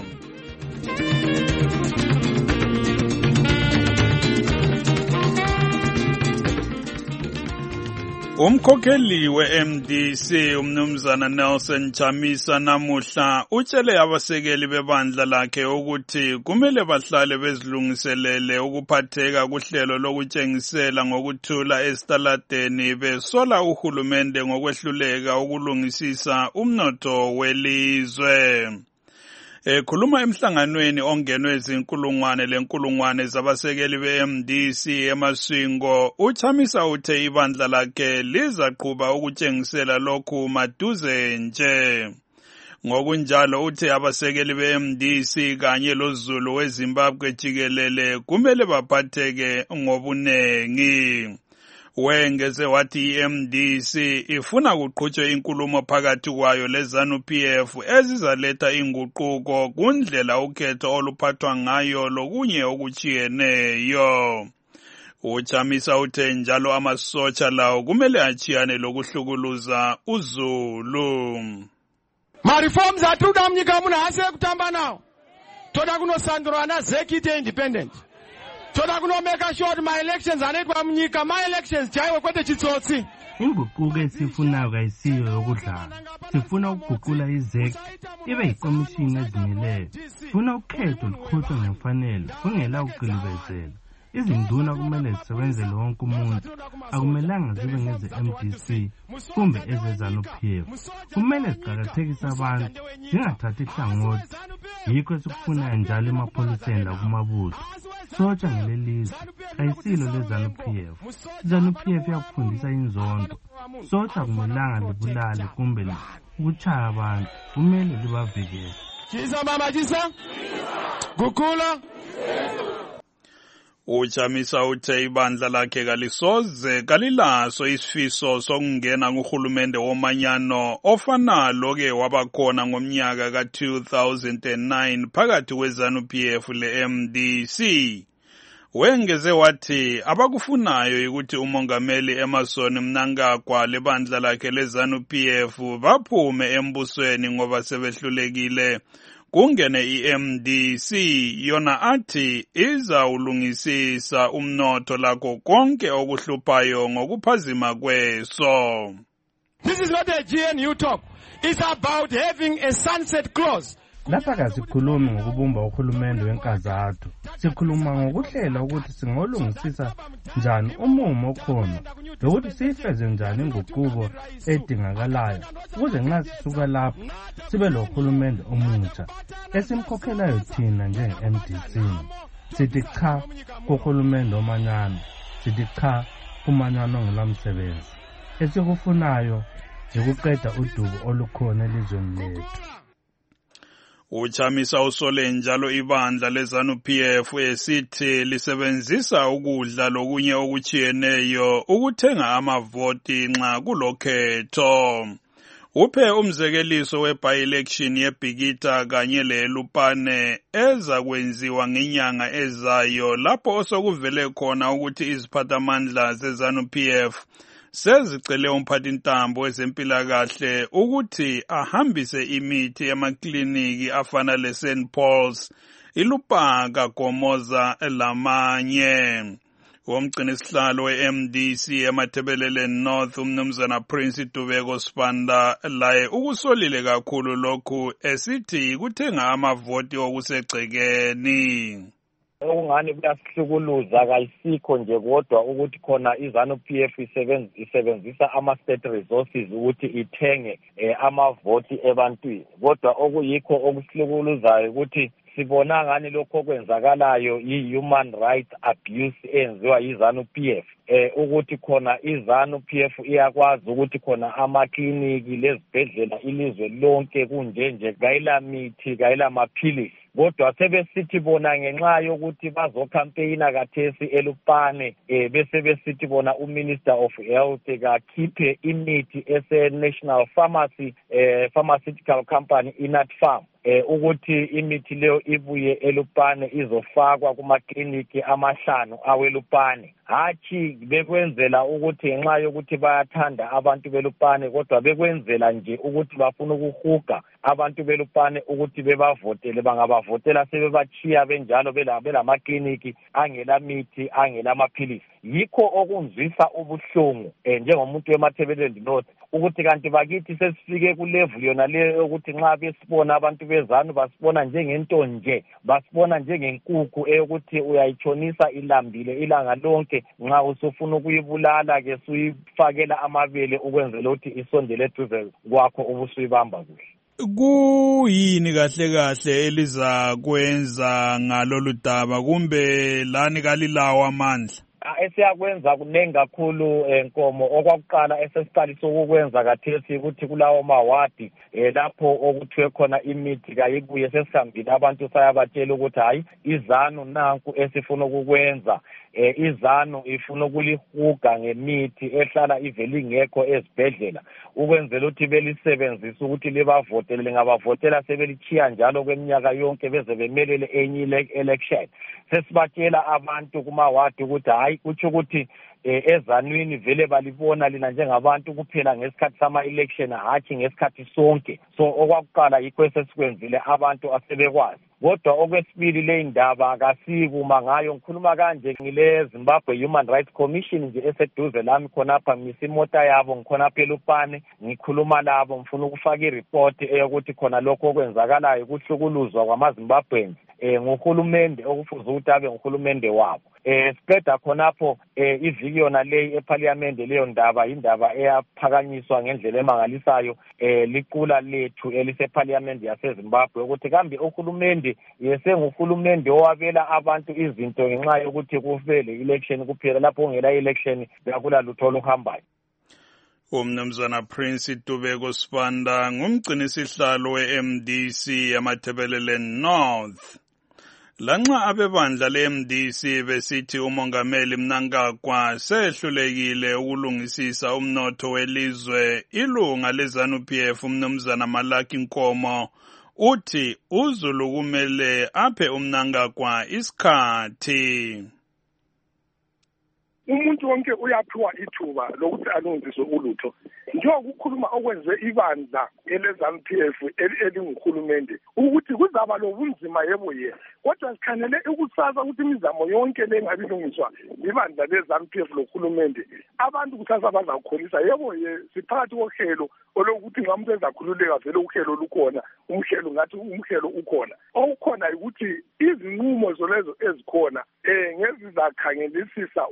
Umkhokheli we-M D C umnumzana Nelson Chamisa namuhla utshele abasekeli bebandla lakhe ukuthi kumele bahlale bezilungiselele ukuphatheka kuhlelo lokutshengisela ngokuthula esitaladeni besola uhulumende ngokwehluleka ukulungisisa umnotho welizwe. Ekhuluma emhlanganweni ongenwe izinkulungwane lenkulungwane zabasekeli be-M D C eMasvingo, uChamisa uthe ibandla lakhe lizaqhuba ukutshengisela lokhu maduze nje. Ngokunjalo uthe abasekeli be-M D C kanye loZulu weZimbabwe jikelele kumele baphatheke ngobunengi. Wengeze wathi i-M D C ifuna kuqhutshwe inkulumo phakathi kwayo leZANU P F ezizaletha inguquko kundlela ukhetho oluphathwa ngayo lokunye okuchiyeneyo. Uchamisa uthe njalo amasotsha lawo kumele achiyane lokuhlukuluza uZulu. Ma reforms atuda mnyika muna hase kutamba nawo. Toda kunosandurwa na zekite independent. Toda kunomeka sure my elections anetwa mnyika my elections chaiwe kwete chitsotsi. Inguquko esifunayo kayisiyo yokudlala. Sifuna ukuguqula izek ibe yikomishini ezimeleyo. Sifuna ukhetho lukhutshwe ngemfanelo kungela ukugqilibezela. Izinduna kumele zisebenzele wonke umuntu. Akumelanga zibe ngeze-M D C kumbe ezeZANU P F. Kumele ziqakathekise abantu zingathathi ihlangothi. Yikho esikufunayo njalo emapholiseni lakumabutho. Sotsha ngelelizwe ayisilo leZANU P F. iZANU P F yakufundisa inzondo. Sotsha akumelanga libulale kumbe ukuchaya abantu. Kumele libavikele. Chisa mama chisa. Kukula. Uchamisa uthe ibandla lakhe kalisoze kalilaso isifiso sokungena kuhulumende womanyano ofanalo ke wabakhona ngomnyaka ka two thousand nine phakathi kweZANU P F le-M D C. Wengeze wathi abakufunayo ukuthi umongameli Emmerson Mnangagwa lebandla lakhe leZANU P F baphume embusweni ngoba sebehlulekile kungene i-M D C yona athi izawulungisisa umnotho lakho konke okuhluphayo ngokuphazima kweso. This is not a G N U talk. It's about having a sunset clause. Lapha kasikhulumi ngokubumba uhulumende wenkazathu. Sikhuluma ngokuhlela ukuthi singolungisisa njani umumo okhona lokuthi siyifeze njani inguquko edingakalayo ukuze nxa sisuka lapho sibe lohulumende omutsha esimkhokhelayo thina njenge-M D C. sithi cha kuhulumende omanyano, sithi cha kumanyano ngelamsebenzi. Esikufunayo ukuqeda udubo olukhona elizweni lethu. Uchamisa usole njalo ibandla leZANU-P F esithi lisebenzisa ukudla lokunye okuchiyeneyo ukuthenga amavoti nxa kulokhetho. Uphe umzekeliso we-by-election yeBhikita kanye leLupane eza kwenziwa ngenyanga ezayo lapho osokuvele khona ukuthi iziphathamandla zeZANU-P F sezicele umphathintambo wezempilakahle ukuthi ahambise imithi emakliniki afana leSaint Paul's, iLupaka, Gomoza lamanye. Womgcinisihlalo we-M D C eMathebeleleni North umnumzana Prince Dubeko Sibanda laye ukusolile kakhulu lokhu esithi kuthenga amavoti okusegcekeni. Okungani kuyasihlukuluza kayisikho nje kodwa ukuthi khona iZANU-P F isebenzisa ama-state resources ukuthi ithenge amavoti ebantwini. Kodwa okuyikho okusihlukuluzayo ukuthi sibona ngani lokho kwenzakalayo i-human rights abuse enziwa iZANU-P F. Eh ukuthi khona iZANU-P F iyakwazi ukuthi khona amakliniki lezibhedlela ilizwe lonke kunje nje kayila mithi kayila maphilisi. Kodwa sebesithi bona ngenxa yokuthi bazocampaigna kathesi eLupane eh bese besithi bona uMinister of Health kakhiphe imithi ese National Pharmacy eh Pharmaceutical Company iNatfarm eh ukuthi imithi leyo ibuye eLupane izofakwa kumakliniki amahlanu aweLupane. Hathi bekwenzela ukuthi ngenxa yokuthi bayathanda abantu beLupane kodwa bekwenzela nje ukuthi bafuna ukuhuga abantu beLupane ukuthi bebavotele bangabavotela sebebachiya benjalo belamakliniki angela mithi angela maphilisi. Yikho okunzwisa ubuhlungu eh njengomuntu weMathebeleni North ukuthi kanti bakithi sesifike ku level yona le ukuthi nxa besibona abantu beZANU basibona njengento nje basibona njengenkukhu eyokuthi uyayitshonisa ilambile ilanga lonke nxa usufuna ukuyibulala ke suyifakela amabele ukwenzela ukuthi isondele eduze kwakho ubusuyibamba kuhle. Kuyini kahle kahle eliza kwenza ngalolu daba kumbe lani kalilawo amandla? Esiyakwenza kunengi kakhulu enkomo okwakuqala esesiqalisa ukukwenza kathesi ukuthi kulawo mawadi lapho okuthiwe khona imithi kayibuye sesihambile abantu sayabatshela ukuthi hayi iZANU nanku esifuna ukukwenza eh iZANU ifuna ukulihuga ngemithi ehlala iveli ngekho ezibhedlela ukwenzela ukuthi belisebenzise ukuthi libavotele lingabavotela sebelichiya njalo kweminyaka yonke beze bemelele enye election. Sesibatshela abantu kumawadi ukuthi hayi kuthi ukuthi eZANUwini vele balibona lina njengabantu kuphela ngesikhathi sama-election hathi ngesikhathi sonke. So okwakuqala yikho esesikwenzile abantu asebekwazi. Kodwa okwesibili le indaba akasikuma ngayo ngikhuluma kanje ngile Zimbabwe Human Rights Commission nje eseduze lami khonapha ngisimota yabo ngikhonapha eLupane ngikhuluma labo ngifuna ukufaka ireport eyokuthi khona lokho okwenzakalayo ukuhlukuluzwa kwamaZimbabweans eh ngohulumende okufuze ukuthi abe ngohulumende wabo. Eh siqeda khonapho eh iviki yona le eParliament leyo ndaba indaba eyaphakanyiswa ngendlela emangalisayo eh liqula lethu eliseParliament yaseZimbabwe ukuthi kambe uhulumende yesenguhulumende owabela abantu izinto ngenxa yokuthi kuvele election kuphela lapho ongela election yakula lutho oluhambayo. Umnumzana Prince Dubeko Sibanda ngumgcinisihlalo we-M D C eMathebeleleni North. Lanxa abebandla le-M D C besithi umongameli Mnangagwa sehlulekile ukulungisisa umnotho welizwe, ilunga leZANU-P F umnumzana Malaki Nkomo uthi uZulu kumele aphe uMnangagwa isikhathi. Umuntu wonke uyaphiwa ithuba lokuthi alungise ulutho. Njengoba kukhuluma okwenze ibandla eleZANU-P F elinguhulumende ukuthi kuzaba lobunzima yebo ye. Kodwa sikhanele ukusasa ukuthi imizamo yonke le ngabilungiswa ibandla leZANU-P F lohulumende abantu kusasa bazakholisa yebo ye siphakathi kohlelo olokuthi nxa umuntu ezakhululeka vele uhlelo lukhona umhlelo ngathi umhlelo ukhona okukhona ukuthi izinqumo zolezo ezikhona eh ngezizakhangelisisa ukuthi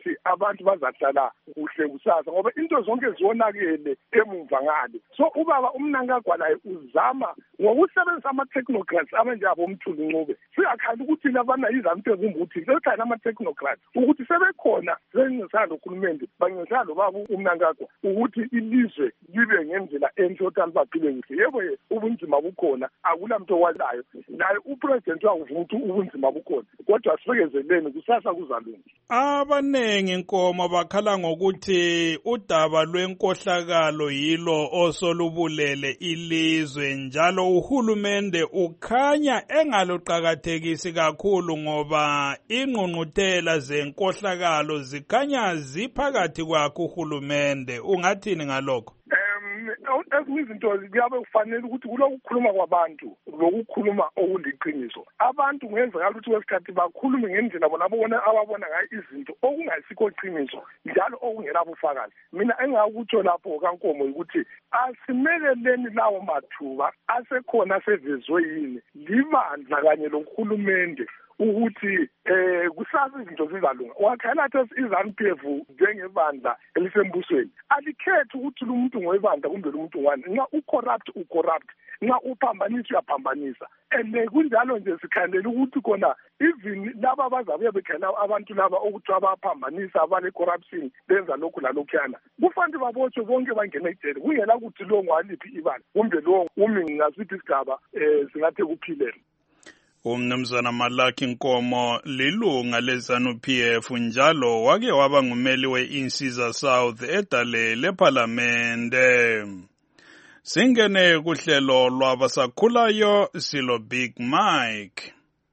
ukuthi abantu bazahlala kuhle kusasa ngoba into zonke zionakele emumva ngale. So ubaba uMnangagwa laye uzama ngokusebenzisa ama-technocrats abanjabo uMthuli Ncube. Siyakhanda ukuthi labana izampe kumbuthi sekhona ama-technocrats ukuthi sebekhona sencesana lokhulumende bancesana lobaba uMnangagwa ukuthi ilizwe libe ngendlela enhle othanda baphile kuhle. Yebo ubunzima bukhona akulamuntu owalayo naye upresident wakuvuma ukuthi ubunzima bukhona kodwa sibekezeleni kusasa kuzalunga. Abanengi inkomo bakhala ngokuthi udaba lwenkohlakalo yilo osolubulele ilizwe njalo uhulumende ukhanya engaluqakathekisi kakhulu ngoba ingqungquthela zenkohlakalo zikhanya ziphakathi kwakhe uhulumende. Ungathini ngalokho? Ezinye izinto kuyabe kufanele ukuthi kulokukhuluma kwabantu lokukhuluma okuliqiniso. Abantu ngenzeka ukuthi kwesikhathi bakhulume ngendlela bona abona ababona ngayo izinto okungayisikho qiniso njalo okungela bufakazi. Mina engakutsho lapho kaNkomo ukuthi asimeleleni lawo mathuba asekhona sevezwe yini libandla kanye lokuhulumende ukuthi eh kusasa izinto zizalunga. Wakhala izanu P F njengebandla elisembusweni alikhethi ukuthi umuntu ngoyibandla kumbe umuntu ngwane nxa ucorrupt ucorrupt nxa uphambanisa uyaphambanisa ene kunjalo nje sikhandela ukuthi khona even laba abazabuye bekhela abantu laba ukuthi abaphambanisa abale corruption benza lokhu lalokhuyana kufanele babotshwe bonke bangena ejele kungela ukuthi lo ngwaliphi ibala kumbe lo umi ngasiphi isigaba eh singathe kuphilele. Umnumzana Malaki Nkomo lilunga leZanu P F njalo wake waba ngumeli we-Insiza South edale lephalamende. Singene kuhlelo lwabasakhulayo silo Big Mike.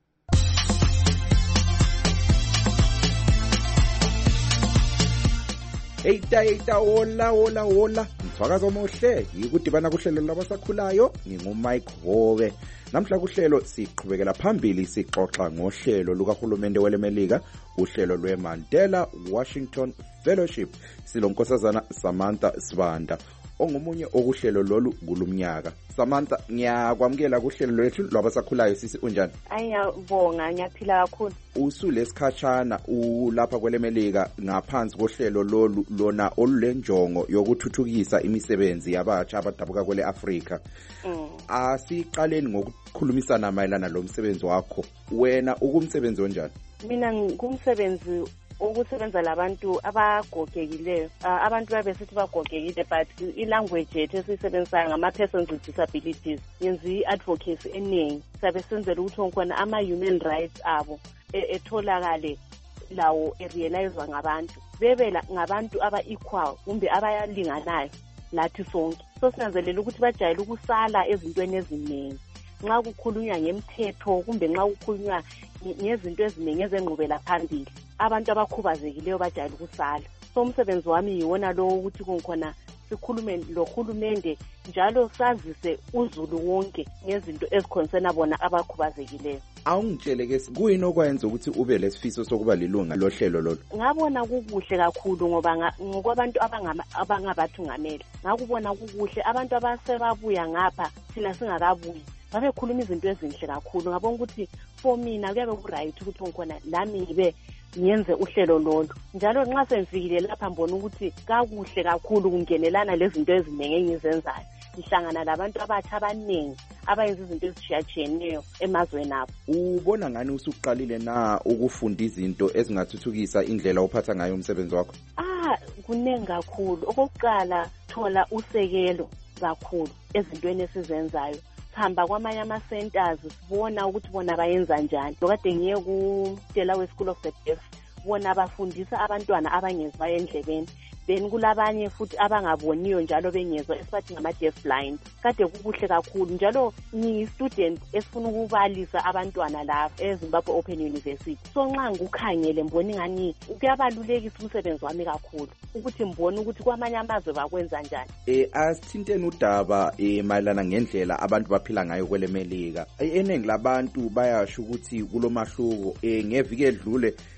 Eita eita hola hola hola mthwakazo omuhle yikudibana kuhlelo labasakhulayo ngingumike Hobe. Namhla kuhlelo siqhubekela phambili sixoxa ngohlelo lukaHulumende welemelika uhlelo lweMandela Washington Fellowship silonkosazana Samantha Sibanda ongumunye okuhlelo lolu kulumnyaka. Samantha ngiyakwamukela kuhlelo lwethu lwabasakhulayo sisi unjani? Ayabonga ngiyaphila kakhulu. Usulesikhachana ulapha kwelemelika ngaphansi kohlelo lolu lona olulenjongo yokuthuthukisa imisebenzi yabatsha abadabuka kwele Africa. Mm. Asiqaleni ngokukhulumisana mayelana lo msebenzi wakho. Wena ukumsebenzi onjani? Mina ngumsebenzi ukusebenza labantu abagogekileyo. Abantu babesithi bagogekile but ilanguage yethu esiyisebenzisayo ngama persons with disabilities yenza i-advocacy eningi. Sabe senzela ukuthi onkona ama-human rights abo etholakale lawo erealizwa ngabantu. Bebela ngabantu aba-equal kumbe abayalinganayo lathi sonke. So sinanzelela ukuthi bajayele ukusala ezintweni eziningi. Nxa kukhulunywa ngemthetho kumbe nxa kukhulunywa ngezinto eziningi ezengqubela phambili abantu abakhubazekileyo bajayele ukusala. So umsebenzi wami yiwona lo ukuthi konkhona sikhulume lohulumende njalo sazise uzulu wonke ngezinto ezikhonsena bona abakhubazekileyo. Awungitshele ke kuyini okwenza ukuthi ube lesifiso sokuba lilunga lohlelo lolo? Ngabona kukuhle kakhulu ngoba ngokwabantu abangabathungameli ngakubona kukuhle abantu abasebabuya ngapha thina singakabuyi babekhuluma izinto ezinhle kakhulu ngabona ukuthi for mina kuyabe ku-right ukuthi ngikhona lami ngibe ngiyenze uhlelo lolo njalo nxa sengifikile lapha mbona ukuthi kakuhle kakhulu kungenelana lezinto eziningi engizenzayo ngihlangana labantu abatsha abaningi abayenza izinto ezishiyatshiyeneyo emazweni abo. Ubona ngani usuqalile na ukufunda izinto ezingathuthukisa indlela ophatha ngayo umsebenzi wakho? Ah kuningi kakhulu. Okokuqala thola usekelo kakhulu ezintweni esizenzayo. Hamba kwamanye ama-centers sibona ukuthi bona bayenza njani. Lokade ngiye ku-Delaware School of the Deaf bona bafundisa abantwana abangezwa endlebeni. Then kulabanye futhi abangaboniyo njalo bengezwa esibathi ngama-deaf blind. Kade kukuhle kakhulu njalo ngiyi-student esifuna ukubalisa abantwana lapha eZimbabwe Open University. So nxa ngikukhangele mbona ingani kuyabalulekisa umsebenzi wami kakhulu ukuthi mbone ukuthi kwamanye amazwe bakwenza njani. Eh asithinteni udaba eh mayelana ngendlela abantu baphila ngayo kwelemelika. Eningi labantu bayasho ukuthi kulomahluko eh ngeviki edlule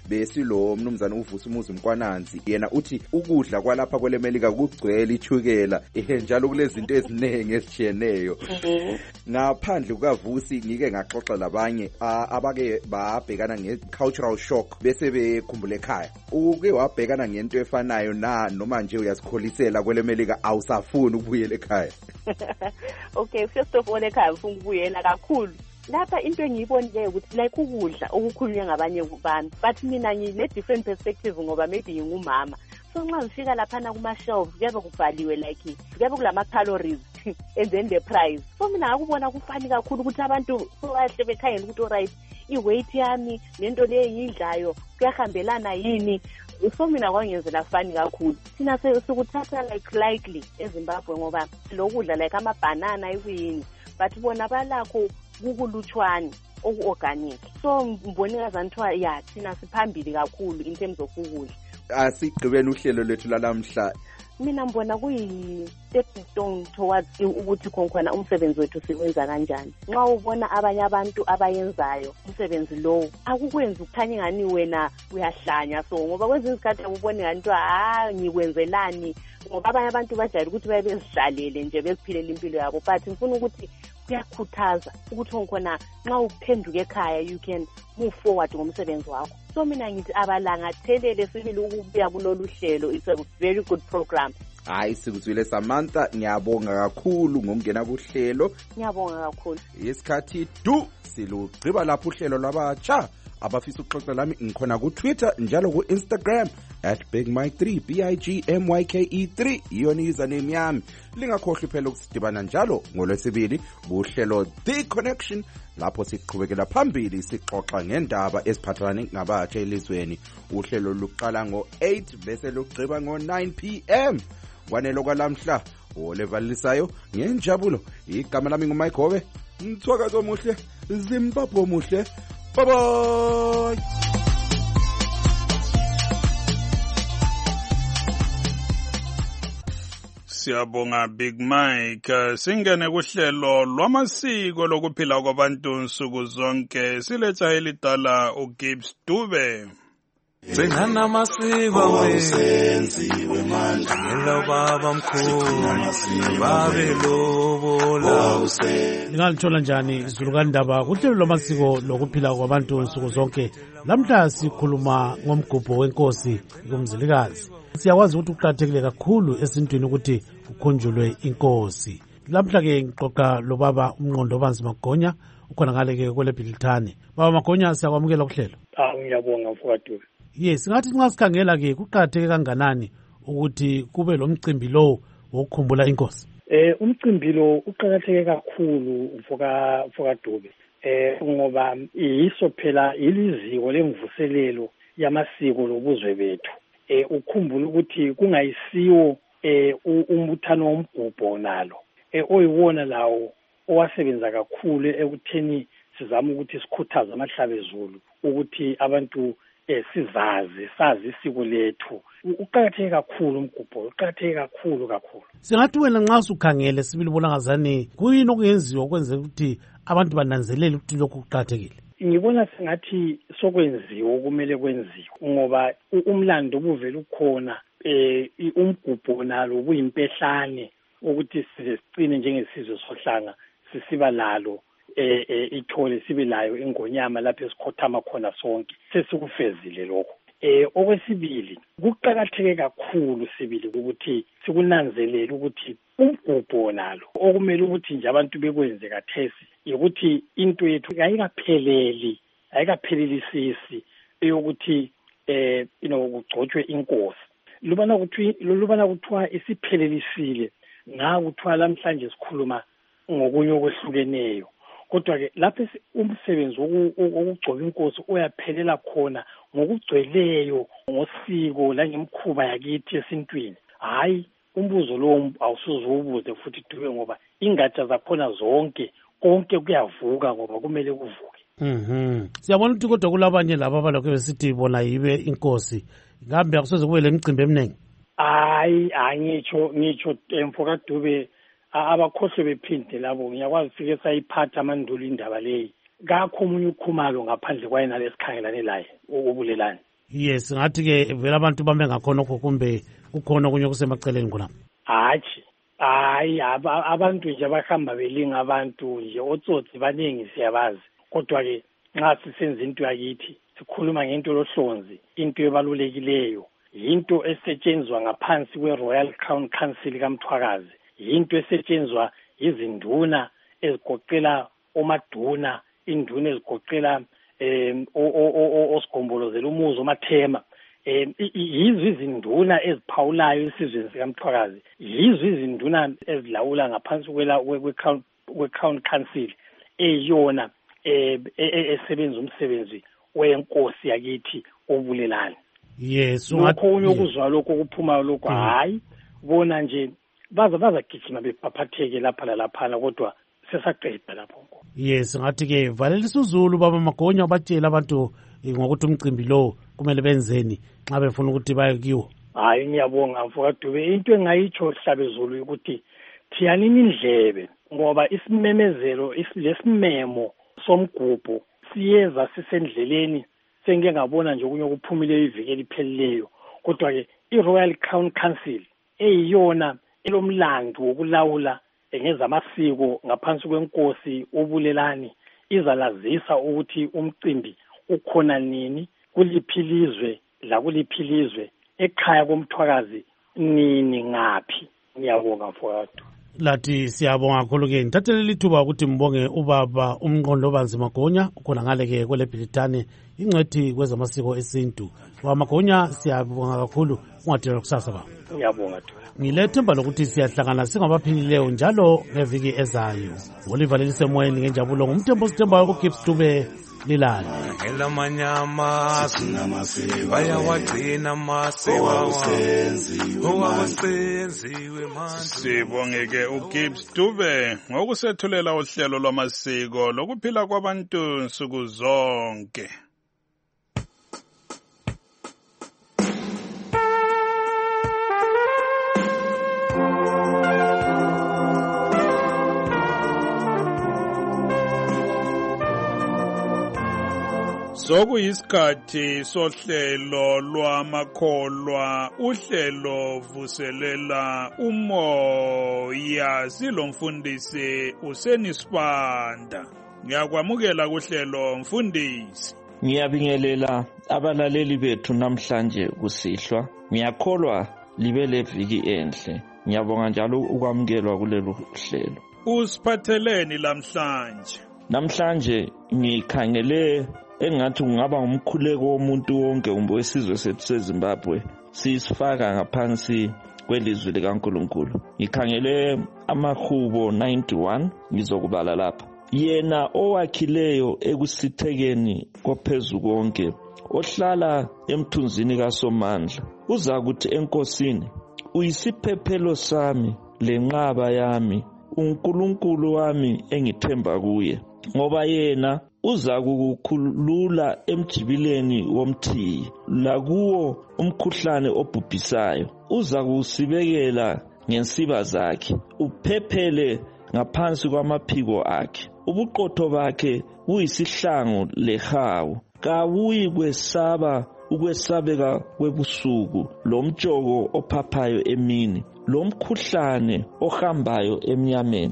besilo mnumzana uvusa umuzi Mkwananzi yena uthi ukudla kwalapha kwele Melika kugcwele ichukela ehe njalo kulezinto eziningi ezitshiyeneyo. Ngaphandle kukavusi ngike ngaxoxa labanye abake babhekana nge-cultural shock bese bekhumbula ekhaya. Uke wabhekana ngento efanayo na noma nje uyasikholisela kwele Melika awusafuni ukubuyela ekhaya? Okay, first of all ekhaya ufuna ukubuyela kakhulu. Lapha into engiyibonile ukuthi like ukudla okukhulunywa ngabanye kubantu, but mina ngine different perspective ngoba maybe ngingumama. So nxa ngifika lapha na kuma shelves kuyabe kubhaliwe like kuyabe kulama calories and then the price. So mina ngakubona kufani kakhulu ukuthi abantu bahle bekhayela ukuthi alright iweight yami nento le yidlayo kuyahambelana yini. So mina kwangenzela fani kakhulu. Thina sikuthatha like likely eZimbabwe ngoba lokudla like ama banana ikuyini, but bona balakho kukulutshwane oku-organic. So mbone ngazanthiwa ya thina siphambili kakhulu in terms of ukudla. Asigqibeni uhlelo lethu lalamhla. Mina mbona kuyi-stepping stone towards ukuthi khona umsebenzi wethu siwenza kanjani. Nxa ubona abanye abantu abayenzayo umsebenzi lowo akukwenza ukukhanya ngani wena uyahlanya. So ngoba kwezinye izikhathi ubone ngani ah ngikwenzelani ngoba abanye abantu bajayele ukuthi baye bezihlalele nje beziphilela impilo yabo, but ngifuna ukuthi kuyakhuthaza ukuthi khona nxa uphenduka ekhaya you can move forward ngomsebenzi wakho. So mina ngithi abalangathelele sibili ukubuya kulolu hlelo. It's a very good program. Hayi sikuzwile Samantha, ngiyabonga kakhulu ngokungena kuhlelo. Ngiyabonga kakhulu. Isikhathi du silugqiba lapho uhlelo labatsha abafisa ukuxoxa lami ngikhona ku Twitter njalo ku Instagram at big mike three b i g m y k e three iyona username yami. Lingakhohlwa phela ukusidibana njalo ngolwesibili kuhlelo The Connection lapho siqhubekela phambili sixoxa ngendaba eziphathelane nabatsha elizweni. Uhlelo luqala ngo eight bese lugqiba ngo nine p m kwanelo kwalamhla olevalisayo ngenjabulo. Igama lami nguMike Hobe, mthwakazo omuhle, Zimbabwe omuhle. Bye bye. Siyabonga Big Mike. Singene kuhlelo lwamasiko lokuphila kwabantu nsuku zonke. Siletha elidala uGibbs Dube. Sengana amasiko wesenziwe manje ngelo baba mkhulu babe lobola. Ngalithola njani izulu kandaba kuhlelo lwamasiko lokuphila kwabantu nsuku zonke. Lamhla sikhuluma ngomgubho wenkosi kumzilikazi. Siyakwazi ukuthi kuqakathekile kakhulu esintwini ukuthi kukhunjulwe inkosi. Lamhla ke ngiqoqa lo baba umnqondo banzi Magonya ukhona ngale ke kwele Bhilithane. Baba Magonya siyakwamukela kuhlelo. Ah ngiyabonga mfowethu. Yes, ngathi nxa sikhangela ke kuqakatheke kanganani ukuthi kube lo mcimbi lo wokukhumbula inkosi. Eh umcimbi lo uqakatheke kakhulu mfoka mfoka Dube. Eh ngoba yiso phela iliziko lemvuselelo yamasiko lobuzwe bethu. Eh ukhumbula ukuthi kungayisiwo eh umbuthano womgubho nalo eh oyiwona lawo owasebenza kakhulu ekutheni sizama ukuthi sikhuthaze amahlabezulu ukuthi abantu eh sizazi sazi isiko lethu. Uqakatheke kakhulu umgubho, uqakatheke kakhulu kakhulu. Singathi wena nxa usukhangele sibili bona ngazani kuyini okuyenziwa ukwenza ukuthi abantu bananzelele ukuthi lokhu kuqakathekile? Ngibona sengathi sokwenziwa kumele kwenziwe ngoba umlando ubuvela ukhona eh umgubho nalo ubuyimpehlane ukuthi sizicine njengesizwe sohlanga sisiba lalo eh ithole sibe layo ingonyama lapho esikhothama khona sonke sesikufezile lokho. Eh okwesibili kuqakatheke kakhulu sibili ukuthi sikunanzelele ukuthi umgubho nalo okumele ukuthi nje abantu bekwenze kathesi ukuthi into yethu ayikapheleli ayikaphelelisisi eyokuthi eh you know kugcotshwe inkosi. Lubana ukuthi lubana kuthiwa isiphelelisile nga kuthiwa namhlanje sikhuluma ngokunye okwehlukeneyo. Kodwa ke lapho umsebenzi wokugcoba inkosi uyaphelela khona ngokugcweleyo ngosiko la ngemkhuba yakithi esintwini. Hayi umbuzo lo awusuze ubuze futhi Dube ngoba ingatsha zakhona zonke konke kuyavuka ngoba kumele kuvuke. Mhm. Siyabona ukuthi kodwa kulabanye laba abalokho besithi bona yibe inkosi. Ngambe akusoze kube lemicimbi eminingi. Hayi angitsho ngitsho mfoka Dube abakhohle bephinde labo ngiyakwazi fike sayiphatha amandulo indaba leyi. Kakho umunye ukhumalo ngaphandle kwayena lesikhangelane laye ubulelane. yes ngathi-ke vele abantu bame ngakhona okho kumbe kukhona okunye kusemaceleni khona hatshi hayi abantu nje abahamba belinga abantu nje otsotsi baningi siyabazi kodwa-ke nxa sisenza into yakithi sikhuluma ngento lohlonzi into ebalulekileyo yinto esetshenzwa ngaphansi kwe-Royal Crown Council kaMthwakazi yinto esetshenzwa izinduna ezigoqela omaduna induna ezigoqela um osigombolozela umuzi omathema um yizo izinduna eziphawulayo esizweni sikaMthwakazi yizo izinduna ezilawula ngaphansi kwe-Crown Council eyiyona esebenza umsebenzi wenkosi yakithi obulelani yes lokho unye okuzwa lokho kuphumayo lokho hayi bona nje baza bazagijima bebhaphatheke lapha lalaphana kodwa sesaqeda lapho yes ngathi-ke valelisa uzulu baba Magonya batshela abantu ngokuthi umcimbi lo kumele benzeni nxa befuna ukuthi baye kiwo hayi ngiyabonga mfowethu into engayitsho Hlabezulu ukuthi thiyanini indlebe ngoba isimemezelo lesimemo somgubho siyeza sisendleleni sengike ngabona nje okunye okuphumile iviki eliphelileyo kodwa-ke i-Royal Crown Council eyiyona elomlando wokulawula ngezamasiko ngaphansi kwenkosi ubulelani izalazisa ukuthi umcimbi ukhona nini kuliphi ilizwe la kuliphi ilizwe ekhaya koMthwakazi nini ngaphi ngiyabonga mfowethu lathi siyabonga kakhulu-ke ngithathele lithuba ukuthi mbonge ubaba uMnqondobanzi Magonya ukhona ngale-ke kwele Bhilitane ingcwethi kwezamasiko esintu baba Magonya siyabonga kakhulu ungadela kusasa baba ngiyabonga ngilethemba lokuthi siyahlangana singabaphilileyo njalo ngeviki ezayo olivalelise emoyeni ngenjabulo ngumthembo sithembayo kuGibbs Dube lilala elamanyama bayawagcina amasiko owasenziwe manje sibongeke uGibbs Dube ngokusethulela uhlelo lwamasiko lokuphila kwabantu nsuku zonke. Sokuyisikhathi sohlelo lwamakholwa uhlelo vuselela umoya silomfundisi usenisibanda ngiyakwamukela kuhlelo mfundisi. Ngiyabingelela abalaleli bethu namhlanje kusihlwa ngiyakholwa libe leviki enhle ngiyabonga njalo ukwamukelwa kulelo hlelo. Usiphatheleni lamhlanje? Namhlanje ngikhangele engathi kungaba ngumkhuleko womuntu wonke umbe wesizwe sethu seZimbabwe sisifaka ngaphansi kwelizwi likaNkulunkulu. Ngikhangele amahubo ninety-one ngizokubala lapha. Yena owakhileyo ekusithekeni kophezulu konke ohlala emthunzini kaSomandla uza kuthi enkosini uyisiphephelo sami lenqaba yami uNkulunkulu wami engithemba kuye ngoba yena uza kukukhulula emjibileni womthiyi lakuwo umkhuhlane obhubhisayo uza kusibekela ngensiba zakhe uphephele ngaphansi kwamaphiko akhe ubuqotho bakhe buyisihlangu lehawu kawuyi kwesaba ukwesabeka kwebusuku lomtshoko ophaphayo emini lomkhuhlane ohambayo emnyameni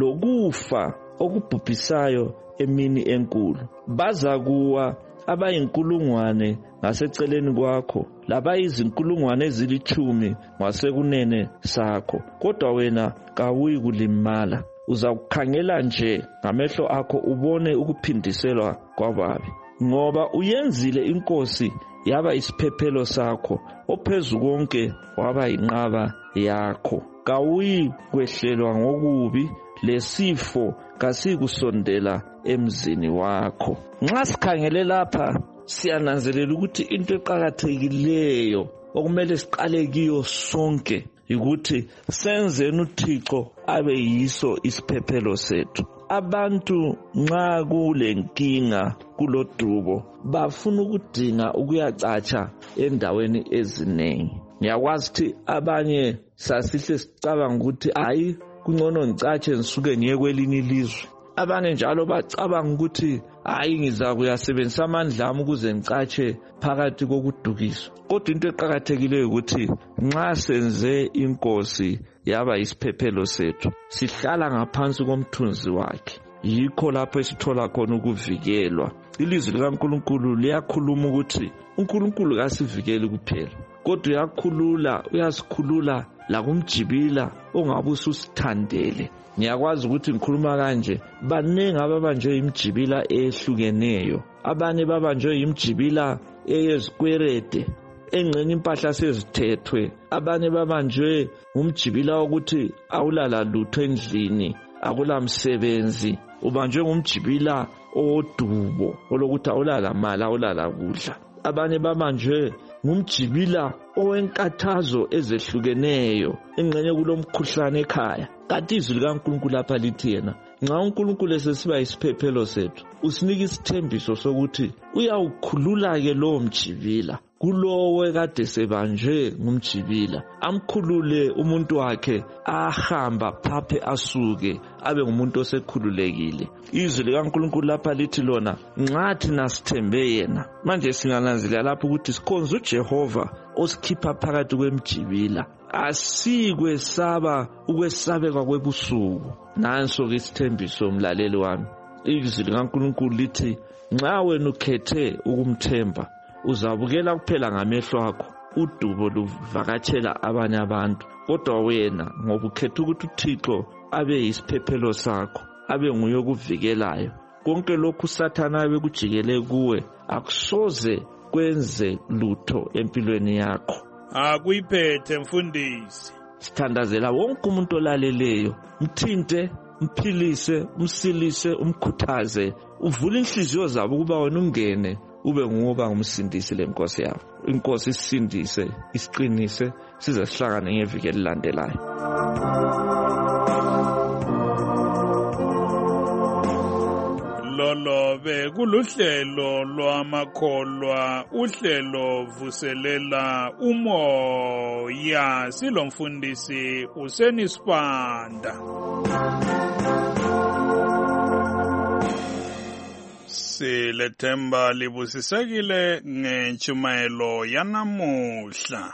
lokufa okubhubhisayo emini enkulu. Baza kuwa abayinkulungwane ngaseceleni kwakho labayizinkulungwane ezilithumi ngasekunene sakho kodwa wena kawuyi kulimala uzakukhangela nje ngamehlo akho ubone ukuphindiselwa kwababi ngoba uyenzile inkosi yaba isiphephelo sakho ophezulu konke waba inqaba yakho kawuyi kwehlelwa ngokubi lesifo kasikusondela emzini wakho. Nxa sikhangele lapha siyananzelela ukuthi into eqhakathekileyo okumele siqale kiyo sonke ukuthi senzeni uThixo abe yiso isiphephelo sethu. Abantu nxa kulenkinga kulodubo bafuna ukudinga ukuyacatsha endaweni ezinengi. Ngiyakwazi ukuthi abanye sasihle sicabanga ukuthi hayi kungcono ngicatshe ngisuke ngiye kwelinye ilizwe abanye njalo bacabanga ukuthi hayi ngiza kuyasebenzisa amandla ami ukuze ngicatshe phakathi kokudukiswa. Kodwa into eqhakathekileyo ukuthi nxa senze inkosi yaba isiphephelo sethu, sihlala ngaphansi komthunzi wakhe, yikho lapho esithola khona ukuvikelwa. Ilizwi likaNkulunkulu liyakhuluma ukuthi uNkulunkulu kasivikeli kuphela, kodwa uyakhulula, uyasikhulula lakumjibila ongabe ususithandele. Ngiyakwazi ukuthi ngikhuluma kanje, baningi ababanjwe imjibila ehlukeneyo, abanye babanjwe imjibila eyezikwerede engcenye impahla sezithethwe, abanye babanjwe umjibila wokuthi awulala lutho endlini, akula msebenzi, ubanjwe ngumjibila odubo olokuthi awulala mali, awulala kudla. Abanye babanjwe ngumjibila owenkathazo ezehlukeneyo engcenye kulomkhuhlane ekhaya. Kanti izwi likaNkulunkulu lapha lithi yena nxa uNkulunkulu esesiba isiphephelo sethu, usinika isithembiso sokuthi uyawukhulula ke lowo mjibila kulowo kade sebanjwe ngumjibila, amkhulule umuntu wakhe, ahamba phaphe asuke abe ngumuntu osekhululekile. Izwi likaNkulunkulu lapha lithi lona nxa thina sithembe yena. Manje singananzelela lapho ukuthi sikhonza uJehova osikhipha phakathi kwemjibila, asikwesaba ukwesabeka kwebusuku. Nanso-ke isithembiso mlaleli wami, izwi likaNkulunkulu lithi nxa wena ukhethe ukumthemba, uzabukela kuphela ngamehlo akho udubo luvakatshela abanye abantu, kodwa wena ngoba ukhetha ukuthi uThixo abe yisiphephelo sakho, abe nguye okuvikelayo, konke lokhu uSathane bekujikele kuwe akusoze kwenze lutho empilweni yakho. Akuyiphethe mfundisi. Sithandazela wonke umuntu olaleleyo, mthinte, mphilise, umsilise, umkhuthaze, uvule inhliziyo zabo ukuba wena ungene ube nguba ngumsindisi lenkosi yakho. Inkosi isindise, isiqinise, size sihlangane ngeviki elilandelayo. Lolo be kuluhlelo lwamakholwa, uhlelo vuselela umoya, silomfundisi Useni Sibanda. Silethemba libusisekile ngentshumayelo yanamuhla.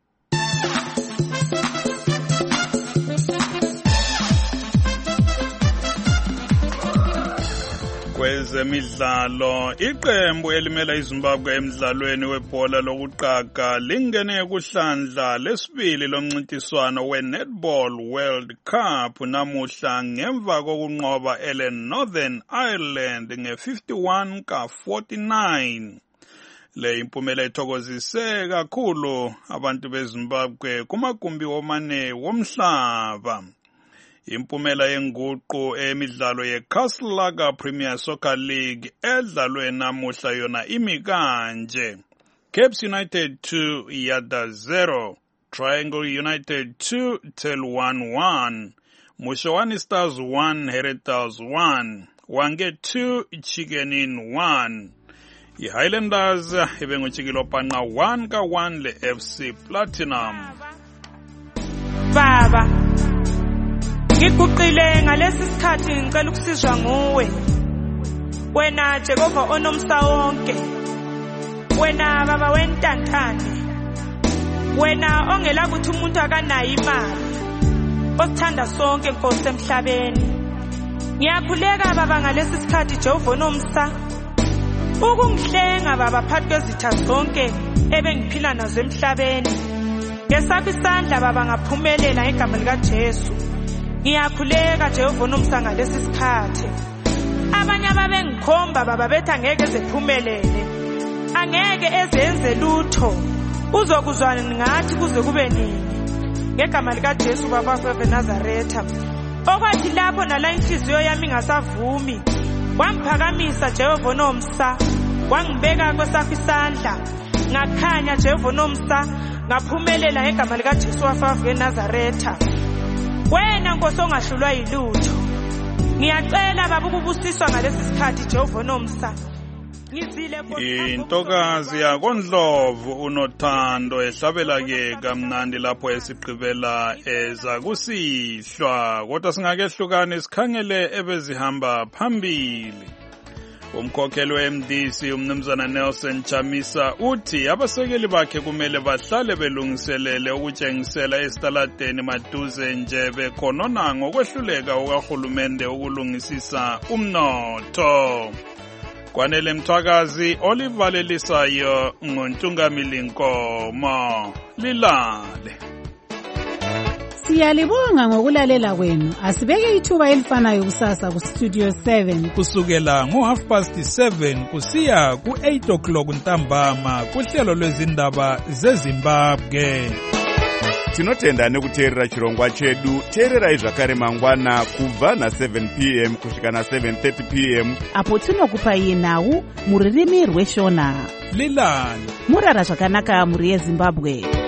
Kwezemidlalo, iqembu elimela iZimbabwe emidlalweni webhola lokuqaga lingene kuhlandla lesibili lomncintiswano we-Netball World Cup namuhla ngemva kokunqoba ele Northern Ireland nge-fifty-one ka forty-nine. Le impumela ithokozise kakhulu abantu beZimbabwe kumagumbi womane womhlaba. Impumela yenguqu emidlalo ye-Castle Lager Premier Soccer League edlalwe namuhla yona imi kanje: Caps United two, Yada zero, Triangle United two, Tel one one, Mushawani Stars one, Herentals one, Wange two, Chigenin one. I-Highlanders ibenguchikilopana one ka one le-F C Platinum. Baba, ngiguqile ngalesi sikhathi ngicela ukusizwa nguwe, wena Jehova onomsa wonke, wena baba wentantane, wena ongela ukuthi umuntu akanayo imali, osithanda sonke Nkosi emhlabeni. Ngiyakhuleka baba ngalesi sikhathi Jehova onomsa ukungihlenga baba phakathi kwezitha zonke ebengiphila nazo emhlabeni. Ngesakho isandla baba ngaphumelela ngegama lika Jesu. Ngiyakhuleka Jehova nomsa ngalesi sikhathi. Abanye ababengikhomba baba bethi angeke ezephumelele, angeke ezenze lutho, uzokuzwana ngathi kuze kube nini. Ngegama lika Jesu baba weNazaretha, okwathi lapho nala inhliziyo yami ngasavumi, wangiphakamisa Jehova nomsa, wangibeka kwesakho isandla, ngakhanya Jehova nomsa, ngaphumelela ngegama lika Jesu weNazaretha. Wena Nkosi ongahlulwa yilutho, ngiyacela baba ukubusiswa ngalesi sikhathi Jehova nomsa. intokazi yakondlovu unothando ehlabela-ke kamnandi lapho esigqibela eza kusihlwa kodwa singakehlukani sikhangele ebezihamba phambili. Umkhokheli we-M D C umnumzana Nelson Chamisa uthi abasekeli bakhe kumele bahlale belungiselele ukutshengisela esitaladeni maduze nje bekhonona ngokwehluleka ukahulumende ukulungisisa umnotho. Kwanele Mthwakazi olivalelisayo ngontungamili Nkomo lilale. Siyalibonga ngokulalela kwenu. Asibeke ithuba elifanayo kusasa ku Studio seven kusukela ngo half past seven kusiya ku eight o'clock ntambama kuhlelo lwezindaba zeZimbabwe. Tinotenda nekuteerera chirongwa chedu. Teererai zvakare mangwana kubva na seven p m kusvika na seven thirty p m apo tinokupai nhau muririmi rweshona. Lilani murara zvakanaka muri yeZimbabwe.